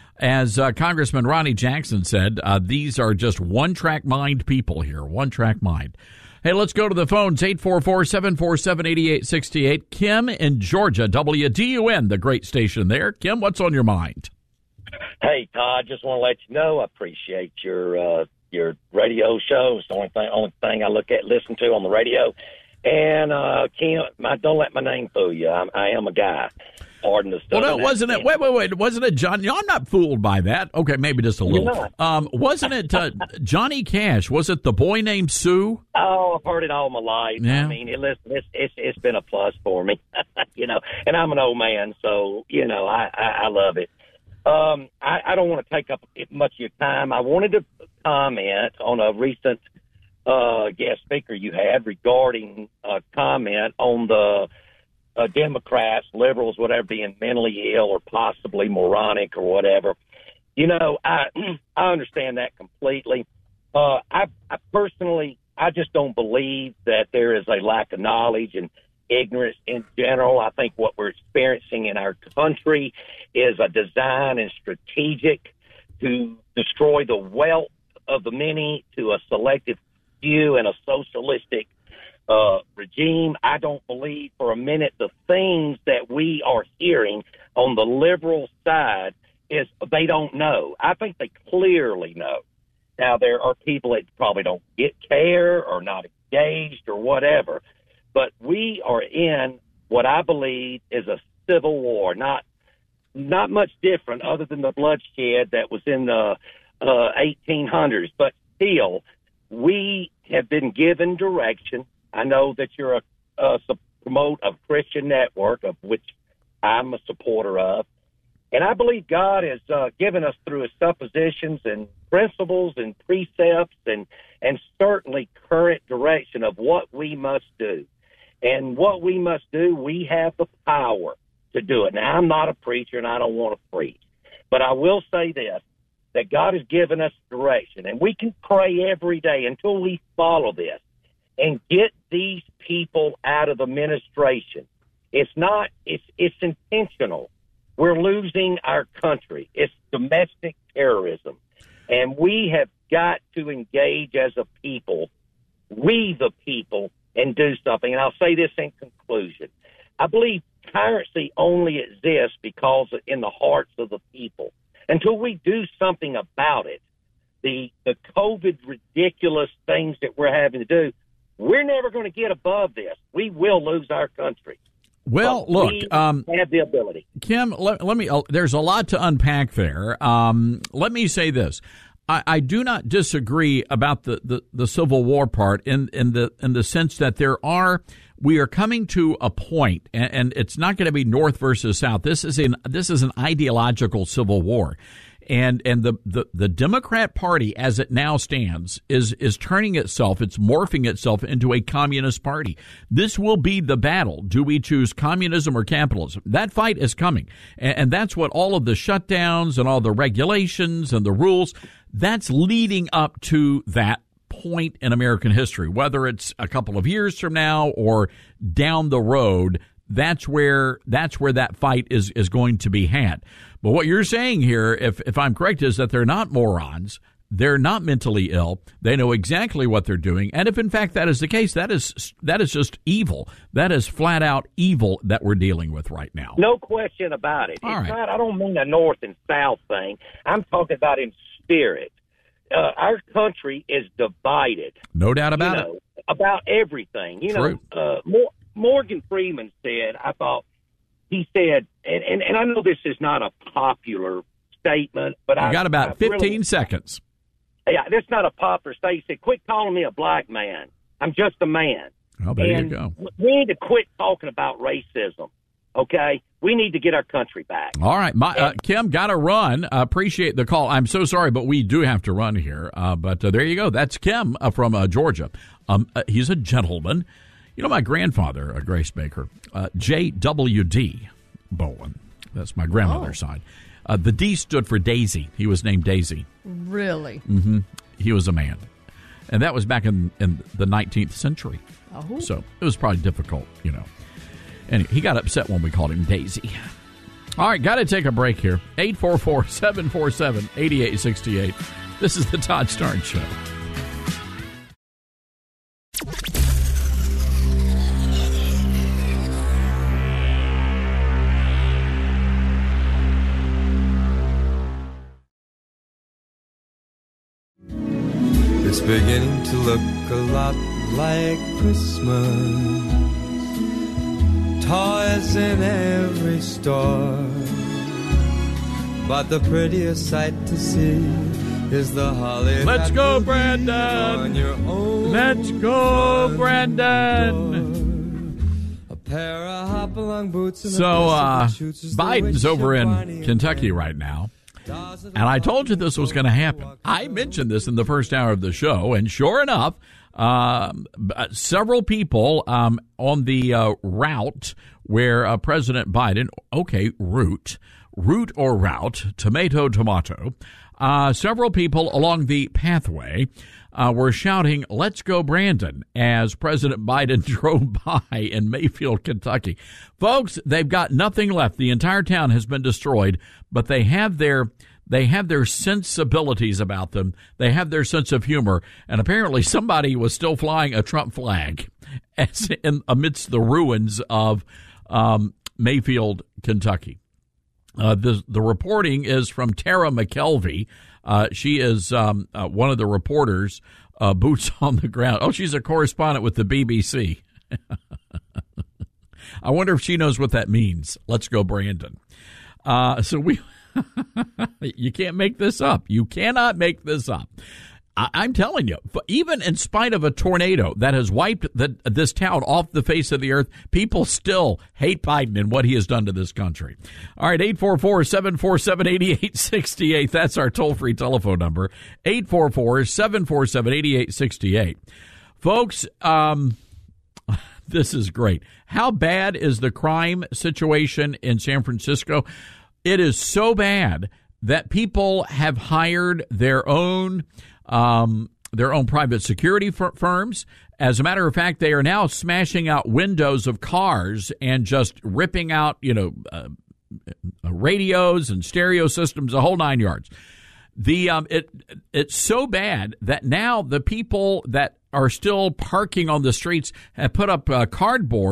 S6: As uh, Congressman Ronnie Jackson said, uh, these are just one-track mind people here, one-track mind. Hey, let's go to the phones, eight four four, seven four seven, eight eight six eight. Kim in Georgia, W D U N, the great station there. Kim, what's on your mind?
S3: Hey, Todd, just want to let you know I appreciate your uh, your radio show. It's the only thing, only thing I look at, listen to on the radio. And, uh, Kim, my, don't let my name fool you. I'm, I am a guy. Pardon the stuff.
S6: Well, no, wasn't it? Wait, wait, wait. Wasn't it John? No, I'm not fooled by that. Okay, maybe just a little. Um, wasn't it uh, Johnny Cash? Was it the boy named Sue?
S3: Oh, I've heard it all my life.
S6: Yeah.
S3: I mean, it, listen, it's, it's it's been a plus for me, you know. And I'm an old man, so you know, I I, I love it. Um, I, I don't want to take up much of your time. I wanted to comment on a recent uh, guest speaker you had regarding a comment on the. Uh, Democrats, liberals, whatever, being mentally ill or possibly moronic or whatever. You know, I I understand that completely. Uh, I, I personally, I just don't believe that there is a lack of knowledge and ignorance in general. I think what we're experiencing in our country is a design and strategic to destroy the wealth of the many to a selective few and a socialistic Uh, regime. I don't believe for a minute the things that we are hearing on the liberal side is they don't know. I think they clearly know. Now, there are people that probably don't get care or not engaged or whatever, but we are in what I believe is a civil war, not not much different other than the bloodshed that was in the uh, eighteen hundreds, but still, we have been given direction. I know that you're a, a promote of Christian Network, of which I'm a supporter of. And I believe God has uh, given us through his suppositions and principles and precepts and, and certainly current direction of what we must do. And what we must do, we have the power to do it. Now, I'm not a preacher and I don't want to preach, but I will say this, that God has given us direction. And we can pray every day until we follow this and get these people out of administration. It's not, it's, it's intentional. We're losing our country. It's domestic terrorism. And we have got to engage as a people, we the people, and do something. And I'll say this in conclusion. I believe tyrants only exists because in the hearts of the people. Until we do something about it, the, the COVID ridiculous things that we're having to do, we're never going to get above this. We will lose our country.
S6: Well,
S3: But
S6: look,
S3: we
S6: um,
S3: have the ability.
S6: Kim, let, let me. Uh, there's a lot to unpack there. Um, let me say this: I, I do not disagree about the, the, the Civil War part in in the in the sense that there are. We are coming to a point, and, and it's not going to be North versus South. This is an this is an ideological civil war. And and the, the, the Democrat Party, as it now stands, is is turning itself, it's morphing itself into a communist party. This will be the battle. Do we choose communism or capitalism? That fight is coming. And, and that's what all of the shutdowns and all the regulations and the rules, that's leading up to that point in American history. Whether it's a couple of years from now or down the road, that's where that's where that fight is, is going to be had. But what you're saying here, if if I'm correct, is that they're not morons. They're not mentally ill. They know exactly what they're doing. And if in fact that is the case, that is that is just evil. That is flat out evil that we're dealing with right now.
S3: No question about it.
S6: All
S3: it's
S6: right.
S3: not. I don't mean a North and South thing. I'm talking about in spirit. Uh, our country is divided.
S6: No doubt about
S3: you know, it. About everything. You
S6: True.
S3: know, uh, Mor- Morgan Freeman said, I thought, he said, and, and, and I know this is not a popular statement, but I
S6: You got about
S3: I
S6: fifteen
S3: really,
S6: seconds.
S3: Yeah, that's not a popular statement. He said, quit calling me a black man. I'm just a man.
S6: Oh, there
S3: and
S6: you go.
S3: We need to quit talking about racism, okay? We need to get our country back.
S6: All right. My, uh, Kim, got to run. Uh, appreciate the call. I'm so sorry, but we do have to run here. Uh, but uh, there you go. That's Kim uh, from uh, Georgia. Um, uh, he's a gentleman. You know, my grandfather, uh, Grace Baker, uh, J W D Bowen. That's my grandmother's
S10: Oh.
S6: side. Uh, the D stood for Daisy. He was named Daisy.
S10: Really?
S6: Mm-hmm. He was a man. And that was back in, in the nineteenth century.
S10: Oh.
S6: So it was probably difficult, you know. Anyway, he got upset when we called him Daisy. All right, got to take a break here. eight four four, seven four seven, eight eight six eight. This is the Todd Starnes Show.
S2: It's beginning to look a lot like Christmas. Toys in every store. But the prettiest sight to see is the holly.
S6: Let's
S2: that
S6: go,
S2: will be
S6: Brandon.
S2: on your own
S6: Let's go,
S2: front
S6: Brandon.
S2: door. A pair of hop-along boots and a
S6: So, uh,
S2: pair of shoes is the
S6: Biden's
S2: wish
S6: over
S2: of
S6: in
S2: Barney and
S6: Kentucky
S2: Frank.
S6: right now. And I told you this was going to happen. I mentioned this in the first hour of the show, and sure enough, um, several people um, on the uh, route where uh, President Biden, okay, route, route or route, tomato, tomato, uh, several people along the pathway uh, were shouting, "Let's go, Brandon," as President Biden drove by in Mayfield, Kentucky. Folks, they've got nothing left. The entire town has been destroyed, but they have their they have their sensibilities about them. They have their sense of humor, and apparently somebody was still flying a Trump flag as in, amidst the ruins of um, Mayfield, Kentucky. Uh, the, the reporting is from Tara McKelvey. Uh, she is um, uh, one of the reporters, uh, boots on the ground. Oh, she's a correspondent with the B B C. I wonder if she knows what that means. Let's go, Brandon. Uh, so we, you can't make this up. You cannot make this up. I, I'm telling you, even in spite of a tornado that has wiped the, this town off the face of the earth, people still hate Biden and what he has done to this country. All right, eight four four, seven four seven, eight eight six eight. That's our toll-free telephone number, eight four four, seven four seven, eight eight six eight. Folks, um, this is great. How bad is the crime situation in San Francisco? It is so bad that people have hired their own um, their own private security f- firms. As a matter of fact, they are now smashing out windows of cars and just ripping out, you know, uh, radios and stereo systems, the whole nine yards. The um, it it's so bad that now the people that are still parking on the streets have put up uh, cardboard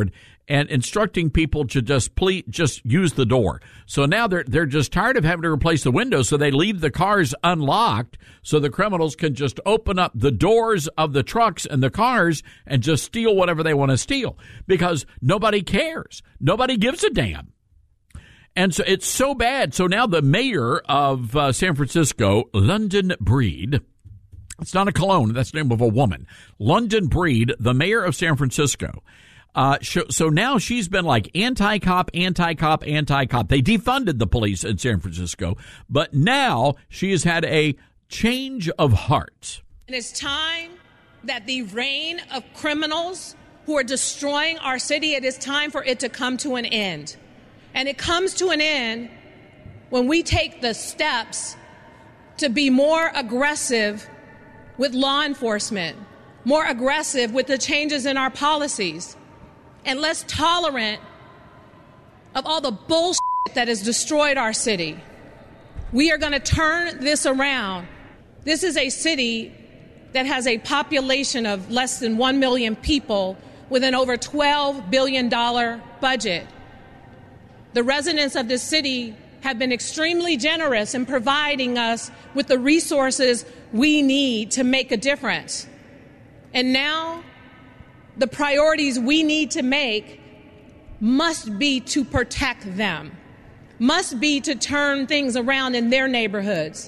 S6: and instructing people to just please, just use the door. So now they're they're just tired of having to replace the windows, so they leave the cars unlocked so the criminals can just open up the doors of the trucks and the cars and just steal whatever they want to steal, because nobody cares. Nobody gives a damn. And so it's so bad. So now the mayor of uh, San Francisco, London Breed, it's not a cologne, that's the name of a woman, London Breed, the mayor of San Francisco. Uh, so now she's been like anti-cop, anti-cop, anti-cop. They defunded the police in San Francisco, but now she has had a change of heart.
S1: And it's time that the reign of criminals who are destroying our city, it is time for it to come to an end. And it comes to an end when we take the steps to be more aggressive with law enforcement, more aggressive with the changes in our policies, and less tolerant of all the bullshit that has destroyed our city. We are going to turn this around. This is a city that has a population of less than one million people with an over twelve billion dollars budget. The residents of this city have been extremely generous in providing us with the resources we need to make a difference. And now, the priorities we need to make must be to protect them, must be to turn things around in their neighborhoods.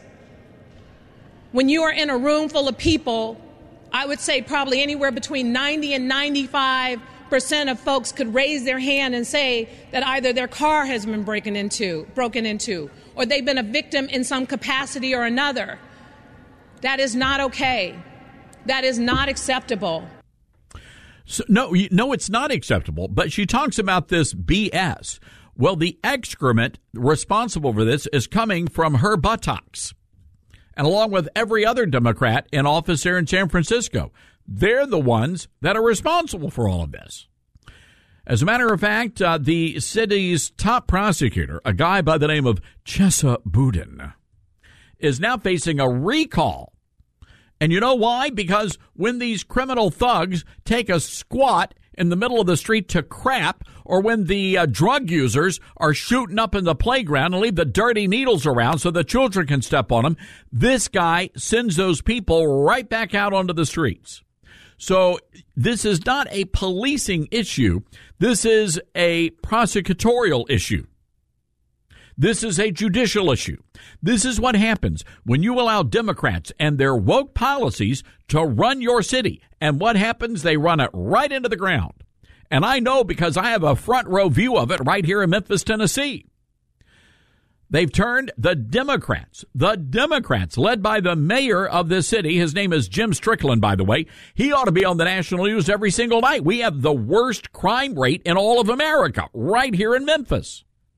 S1: When you are in a room full of people, I would say probably anywhere between ninety and ninety-five percent of folks could raise their hand and say that either their car has been broken into, broken into, or they've been a victim in some capacity or another. That is not okay. That is not acceptable.
S6: So, no, no, it's not acceptable. But she talks about this B S. Well, the excrement responsible for this is coming from her buttocks. And along with every other Democrat in office here in San Francisco, they're the ones that are responsible for all of this. As a matter of fact, uh, the city's top prosecutor, a guy by the name of Chesa Boudin, is now facing a recall. And you know why? Because when these criminal thugs take a squat in the middle of the street to crap, or when the uh, drug users are shooting up in the playground and leave the dirty needles around so the children can step on them, this guy sends those people right back out onto the streets. So this is not a policing issue. This is a prosecutorial issue. This is a judicial issue. This is what happens when you allow Democrats and their woke policies to run your city. And what happens? They run it right into the ground. And I know because I have a front row view of it right here in Memphis, Tennessee. They've turned the Democrats, the Democrats led by the mayor of this city. His name is Jim Strickland, by the way. He ought to be on the national news every single night. We have the worst crime rate in all of America right here in Memphis.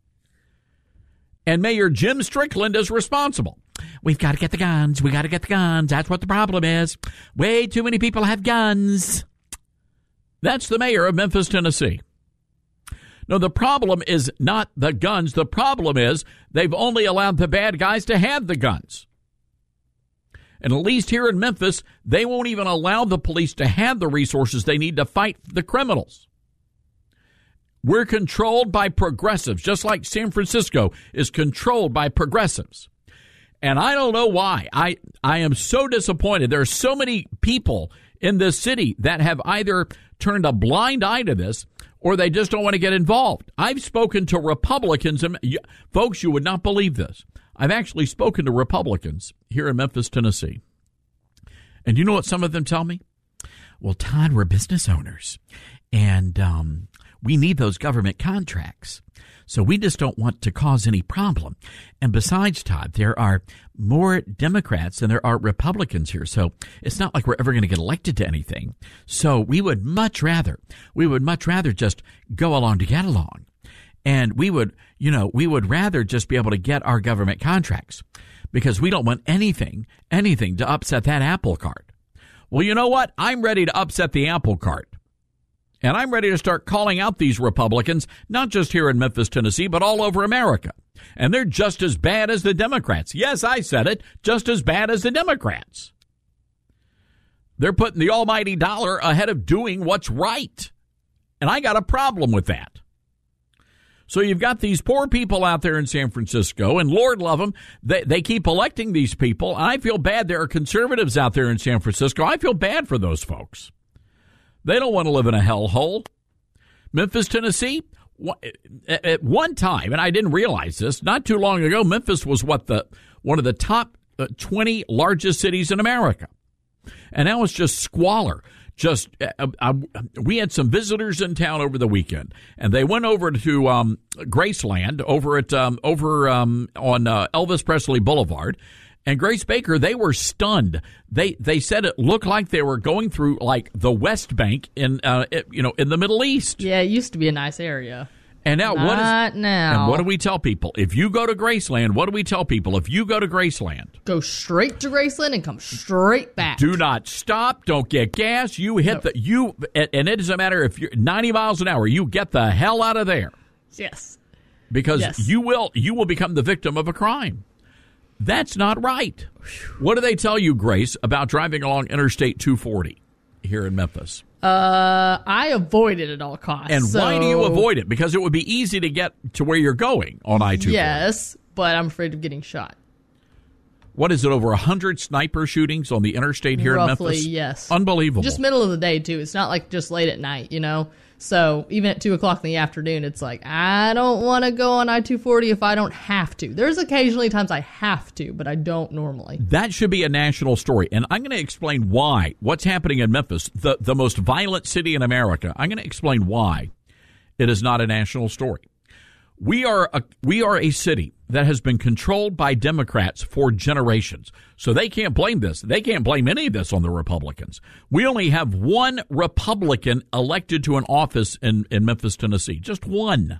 S6: And Mayor Jim Strickland is responsible. We've got to get the guns. We got to get the guns. That's what the problem is. Way too many people have guns. That's the mayor of Memphis, Tennessee. No, the problem is not the guns. The problem is they've only allowed the bad guys to have the guns. And at least here in Memphis, they won't even allow the police to have the resources they need to fight the criminals. We're controlled by progressives, just like San Francisco is controlled by progressives. And I don't know why. I, I am so disappointed. There are so many people in this city that have either turned a blind eye to this or they just don't want to get involved. I've spoken to Republicans, and folks, you would not believe this. I've actually spoken to Republicans here in Memphis, Tennessee. And you know what some of them tell me? Well, Todd, we're business owners, and um, we need those government contracts. So we just don't want to cause any problem. And besides, Todd, there are more Democrats than there are Republicans here. So it's not like we're ever going to get elected to anything. So we would much rather, we would much rather just go along to get along. And we would, you know, we would rather just be able to get our government contracts because we don't want anything, anything to upset that apple cart. Well, you know what? I'm ready to upset the apple cart. And I'm ready to start calling out these Republicans, not just here in Memphis, Tennessee, but all over America. And they're just as bad as the Democrats. Yes, I said it, just as bad as the Democrats. They're putting the almighty dollar ahead of doing what's right. And I got a problem with that. So you've got these poor people out there in San Francisco, and Lord love them, they, they keep electing these people. And I feel bad. There are conservatives out there in San Francisco. I feel bad for those folks. They don't want to live in a hellhole. Memphis, Tennessee, at one time, and I didn't realize this, not too long ago, Memphis was what the one of the top twenty largest cities in America. And now it's just squalor. Just uh, uh, we had some visitors in town over the weekend, and they went over to um, Graceland over at um, over um, on uh, Elvis Presley Boulevard. And Grace Baker, they were stunned. They they said it looked like they were going through like the West Bank in uh, you know in the Middle East.
S10: Yeah, it used to be a nice area.
S6: And now
S10: Not
S6: what is
S10: now?
S6: And what do we tell people? If you go to Graceland, what do we tell people? If you go to Graceland,
S10: go straight to Graceland and come straight back.
S6: Do not stop. Don't get gas. You hit no. the you, and it doesn't matter if you're ninety miles an hour. You get the hell out of there.
S10: Yes,
S6: because
S10: yes.
S6: you will you will become the victim of a crime. That's not right. What do they tell you, Grace, about driving along Interstate two forty here in Memphis?
S10: Uh, I avoid it at all costs.
S6: And
S10: so...
S6: why do you avoid it? Because it would be easy to get to where you're going on I two forty.
S10: Yes, but I'm afraid of getting shot.
S6: What is it, over one hundred sniper shootings on the interstate here
S10: Roughly,
S6: in Memphis?
S10: Yes.
S6: Unbelievable.
S10: Just middle of the day, too. It's not like just late at night, you know? So even at two o'clock in the afternoon, it's like, I don't want to go on I two forty if I don't have to. There's occasionally times I have to, but I don't normally.
S6: That should be a national story. And I'm going to explain why. What's happening in Memphis, the, the most violent city in America, I'm going to explain why it is not a national story. We are a, we are a city that has been controlled by Democrats for generations. So they can't blame this. They can't blame any of this on the Republicans. We only have one Republican elected to an office in, in Memphis, Tennessee. Just one.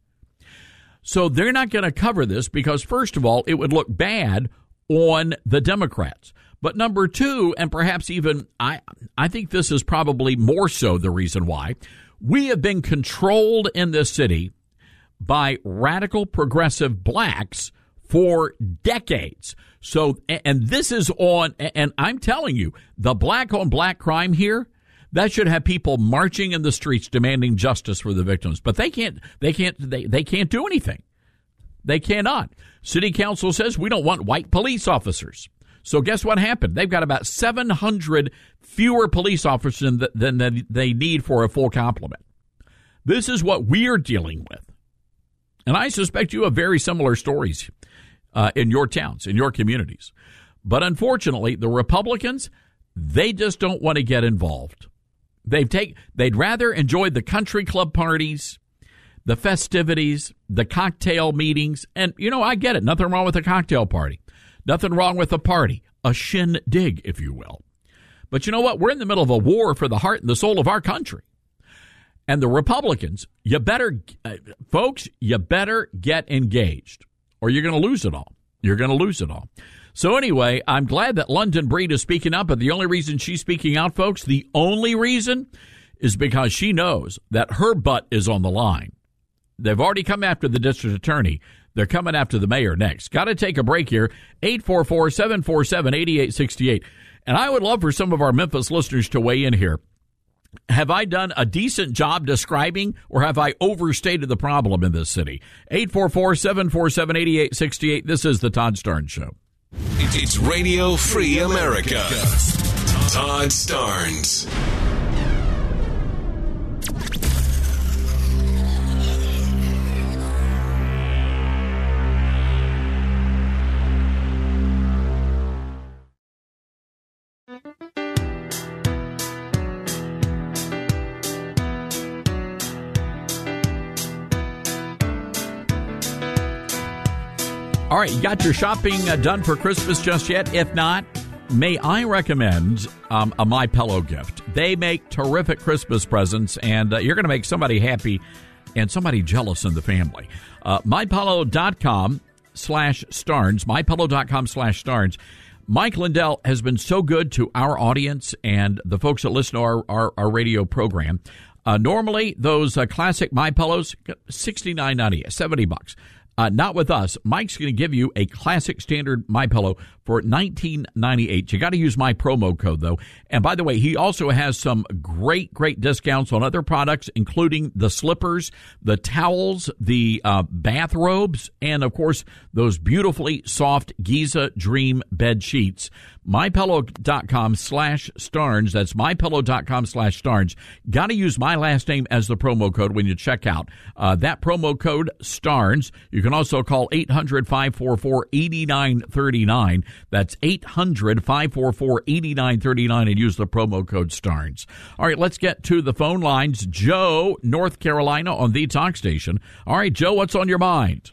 S6: So they're not going to cover this because, first of all, it would look bad on the Democrats. But number two, and perhaps even, I, I think this is probably more so the reason why, we have been controlled in this city by radical progressive blacks for decades. So, and this is on, and I'm telling you, the black on black crime here, that should have people marching in the streets demanding justice for the victims. But they can't, they can't, they, they can't do anything. They cannot. City council says we don't want white police officers. So guess what happened? They've got about seven hundred fewer police officers than, than they need for a full complement. This is what we're dealing with. And I suspect you have very similar stories uh, in your towns, in your communities. But unfortunately, the Republicans, they just don't want to get involved. They've take, they'd rather enjoy the country club parties, the festivities, the cocktail meetings. And, you know, I get it. Nothing wrong with a cocktail party. Nothing wrong with a party. A shindig, if you will. But you know what? We're in the middle of a war for the heart and the soul of our country. And the Republicans, you better, uh, folks, you better get engaged or you're going to lose it all. You're going to lose it all. So anyway, I'm glad that London Breed is speaking up. But the only reason she's speaking out, folks, the only reason is because she knows that her butt is on the line. They've already come after the district attorney. They're coming after the mayor next. Got to take a break here. eight four four, seven four seven, eight eight six eight. And I would love for some of our Memphis listeners to weigh in here. Have I done a decent job describing, or have I overstated the problem in this city? eight four four, seven four seven, eight eight six eight. This is the Todd Starnes Show.
S4: It's Radio Free America. Todd Starnes.
S6: All right, you got your shopping uh, done for Christmas just yet? If not, may I recommend um, a MyPillow gift. They make terrific Christmas presents, and uh, you're going to make somebody happy and somebody jealous in the family. Uh, MyPillow.com slash Starnes, MyPillow.com slash Starnes. Mike Lindell has been so good to our audience and the folks that listen to our, our, our radio program. Uh, normally, those uh, classic MyPillows, sixty-nine ninety-eight, seventy bucks. Uh, not with us. Mike's going to give you a classic standard MyPillow for nineteen ninety-eight. You got to use my promo code, though. And by the way, he also has some great, great discounts on other products, including the slippers, the towels, the uh, bathrobes, and, of course, those beautifully soft Giza Dream bed sheets. MyPillow.com slash Starnes. That's MyPillow.com slash Starnes. Got to use my last name as the promo code when you check out. Uh, that promo code, Starnes. You can also call eight hundred, five four four, eight nine three nine. That's eight hundred, five four four, eight nine three nine and use the promo code Starnes. All right, let's get to the phone lines. Joe, North Carolina on the talk station. All right, Joe, what's on your mind?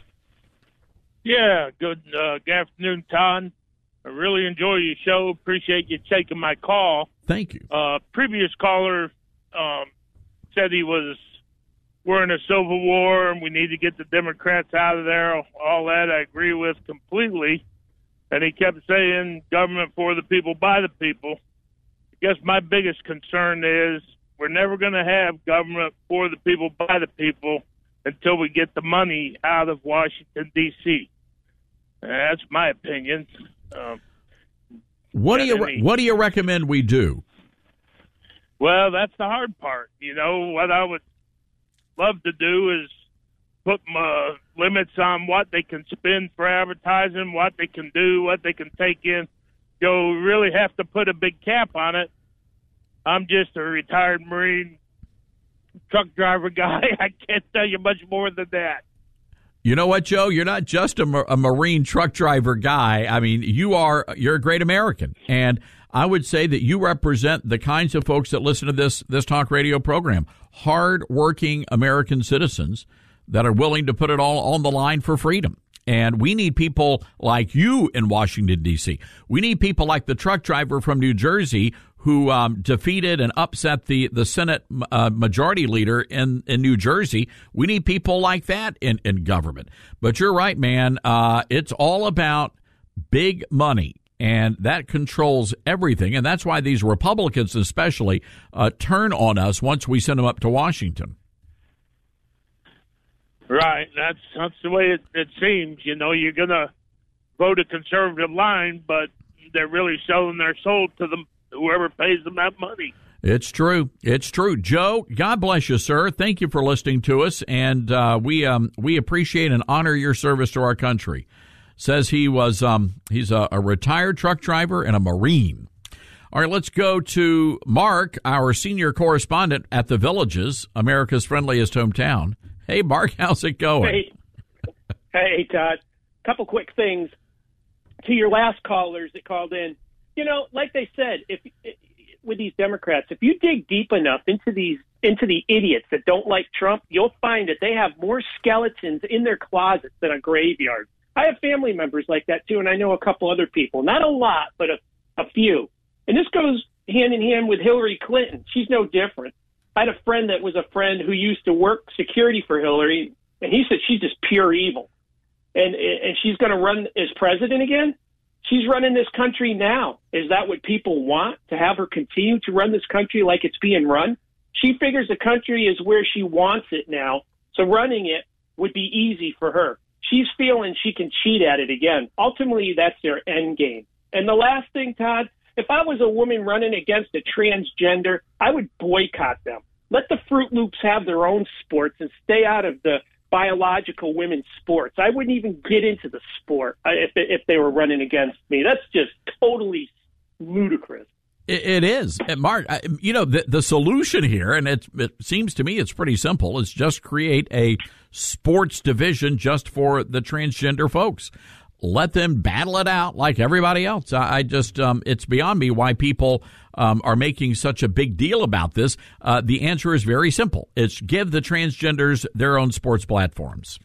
S7: Yeah, good, uh, good afternoon, Todd. I really enjoy your show. Appreciate you taking my call.
S6: Thank you.
S7: Uh, previous caller um, said he was, we're in a civil war and we need to get the Democrats out of there. All that I agree with completely. And he kept saying government for the people, by the people. I guess my biggest concern is we're never going to have government for the people, by the people until we get the money out of Washington, D C That's my opinion. Um,
S6: what do you re- What do you recommend we do?
S7: Well, that's the hard part. You know, what I would love to do is put my limits on what they can spend for advertising, what they can do, what they can take in. You really have to put a big cap on it. I'm just a retired Marine truck driver guy. I can't tell you much more than that.
S6: You know what, Joe? You're not just a, a Marine truck driver guy. I mean, you are, you're a great American. And I would say that you represent the kinds of folks that listen to this, this talk radio program. Hard-working American citizens that are willing to put it all on the line for freedom. And we need people like you in Washington, D C We need people like the truck driver from New Jersey who um, defeated and upset the, the Senate uh, majority leader in, in New Jersey. We need people like that in, in government. But you're right, man. Uh, it's all about big money, and that controls everything. And that's why these Republicans especially uh, turn on us once we send them up to Washington.
S7: Right. That's that's the way it, it seems. You know, you're going to vote a conservative line, but they're really selling their soul to them, whoever pays them that money.
S6: It's true. It's true. Joe, God bless you, sir. Thank you for listening to us, and uh, we um, we appreciate and honor your service to our country. Says he was um, he's a, a retired truck driver and a Marine. All right, let's go to Mark, our senior correspondent at The Villages, America's friendliest hometown. Hey, Mark, how's it going?
S22: Hey, hey Todd. Couple quick things to your last callers that called in. You know, like they said, if with these Democrats, if you dig deep enough into these into the idiots that don't like Trump, you'll find that they have more skeletons in their closets than a graveyard. I have family members like that too, and I know a couple other people. Not a lot, but a, a few. And this goes hand in hand with Hillary Clinton. She's no different. I had a friend that was a friend who used to work security for Hillary, and he said she's just pure evil. And and she's going to run as president again? She's running this country now. Is that what people want, to have her continue to run this country like it's being run? She figures the country is where she wants it now, so running it would be easy for her. She's feeling she can cheat at it again. Ultimately, that's their end game. And the last thing, Todd, if I was a woman running against a transgender, I would boycott them. Let the Fruit Loops have their own sports and stay out of the biological women's sports. I wouldn't even get into the sport if if they were running against me. That's just totally ludicrous.
S6: It, it is. And Mark, I, you know, the, the solution here, and it, it seems to me it's pretty simple, is just create a sports division just for the transgender folks. Let them battle it out like everybody else. I, I just, um, it's beyond me why people um, are making such a big deal about this. Uh, the answer is very simple. It's give the transgenders their own sports platforms.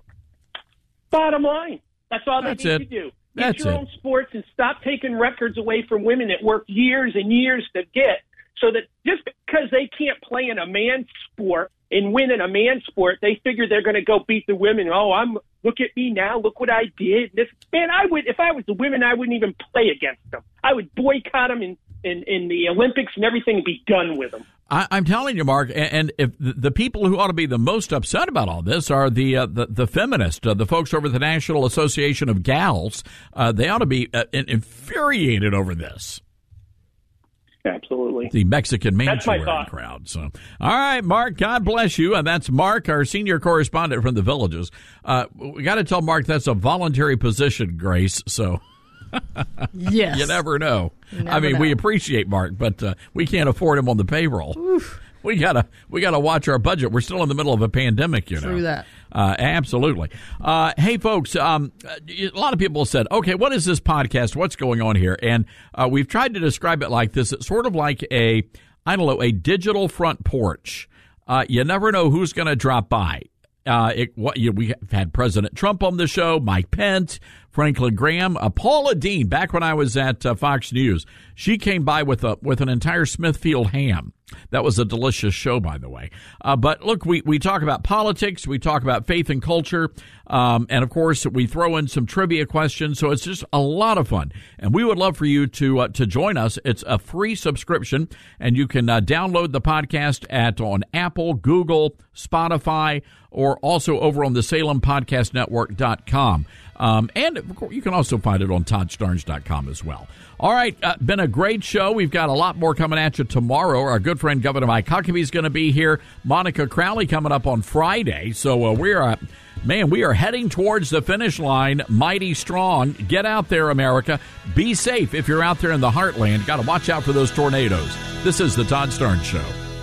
S22: Bottom line. That's all they
S6: That's
S22: need
S6: it.
S22: to do. Get
S6: That's
S22: your
S6: it.
S22: own sports and stop taking records away from women that work years and years to get, so that just because they can't play in a man's sport and win in a man's sport, they figure they're going to go beat the women. Oh, I'm look at me now. Look what I did. This man, I would if I was the women, I wouldn't even play against them. I would boycott them and in, in the Olympics and everything and be done with them.
S6: I, I'm telling you, Mark, and, and if the, the people who ought to be the most upset about all this are the uh, the, the feminists, uh, the folks over the National Association of Gals. Uh, they ought to be uh, infuriated over this.
S22: Absolutely.
S6: The Mexican
S22: That's my
S6: mansion-wearing
S22: thought.
S6: crowd. So, all right, Mark, God bless you. And that's Mark, our senior correspondent from the Villages. Uh, we got to tell Mark that's a voluntary position, Grace. So,
S10: yes.
S6: You never know.
S10: You never
S6: I mean,
S10: know.
S6: we appreciate Mark, but uh, we can't afford him on the payroll.
S10: Oof.
S6: We gotta we gotta watch our budget. We're still in the middle of a pandemic, you know.
S10: True that.
S6: Uh, absolutely. Uh, hey, folks. Um, a lot of people said, "Okay, what is this podcast? What's going on here?" And uh, we've tried to describe it like this. It's sort of like a I don't know a digital front porch. Uh, you never know who's going to drop by. Uh, it, what, you, we had President Trump on the show, Mike Pence, Franklin Graham, uh, Paula Dean. Back when I was at uh, Fox News, she came by with a with an entire Smithfield ham. That was a delicious show, by the way. Uh, but look, we, we talk about politics, we talk about faith and culture, um, and of course we throw in some trivia questions. So it's just a lot of fun, and we would love for you to uh, to join us. It's a free subscription, and you can uh, download the podcast at on Apple, Google, Spotify, or also over on the Salem Podcast Network dot com. Um, and of course, you can also find it on Todd Starnes dot com as well. All right, uh, been a great show. We've got a lot more coming at you tomorrow. Our good friend Governor Mike Huckabee is going to be here. Monica Crowley coming up on Friday. So uh, we're, uh, man, we are heading towards the finish line mighty strong. Get out there, America. Be safe if you're out there in the heartland. Got to watch out for those tornadoes. This is the Todd Starnes Show.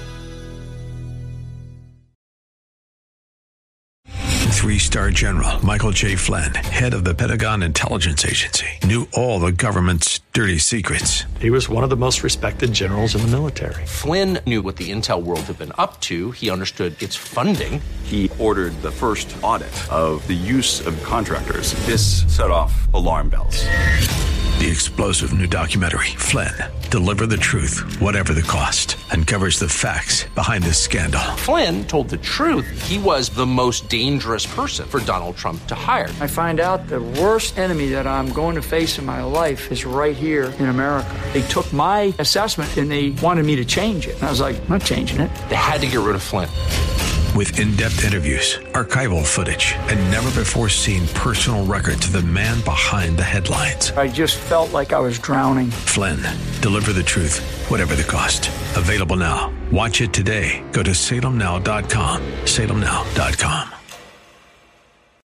S8: Three-star General Michael J. Flynn, head of the Pentagon Intelligence Agency, knew all the government's dirty secrets.
S11: He was one of the most respected generals in the military.
S23: Flynn knew what the intel world had been up to. He understood its funding.
S24: He ordered the first audit of the use of contractors. This set off alarm bells.
S8: The explosive new documentary, Flynn, Deliver the Truth, Whatever the Cost, uncovers the facts behind this scandal.
S23: Flynn told the truth. He was the most dangerous person for Donald Trump to hire.
S25: I find out the worst enemy that I'm going to face in my life is right here in America. They took my assessment and they wanted me to change it. And I was like, I'm not changing it.
S23: They had to get rid of Flynn.
S8: With in-depth interviews, archival footage, and never-before-seen personal records of the man behind the headlines.
S25: I just felt like I was drowning.
S8: Flynn, Deliver the Truth, Whatever the Cost. Available now. Watch it today. Go to salem now dot com. salem now dot com.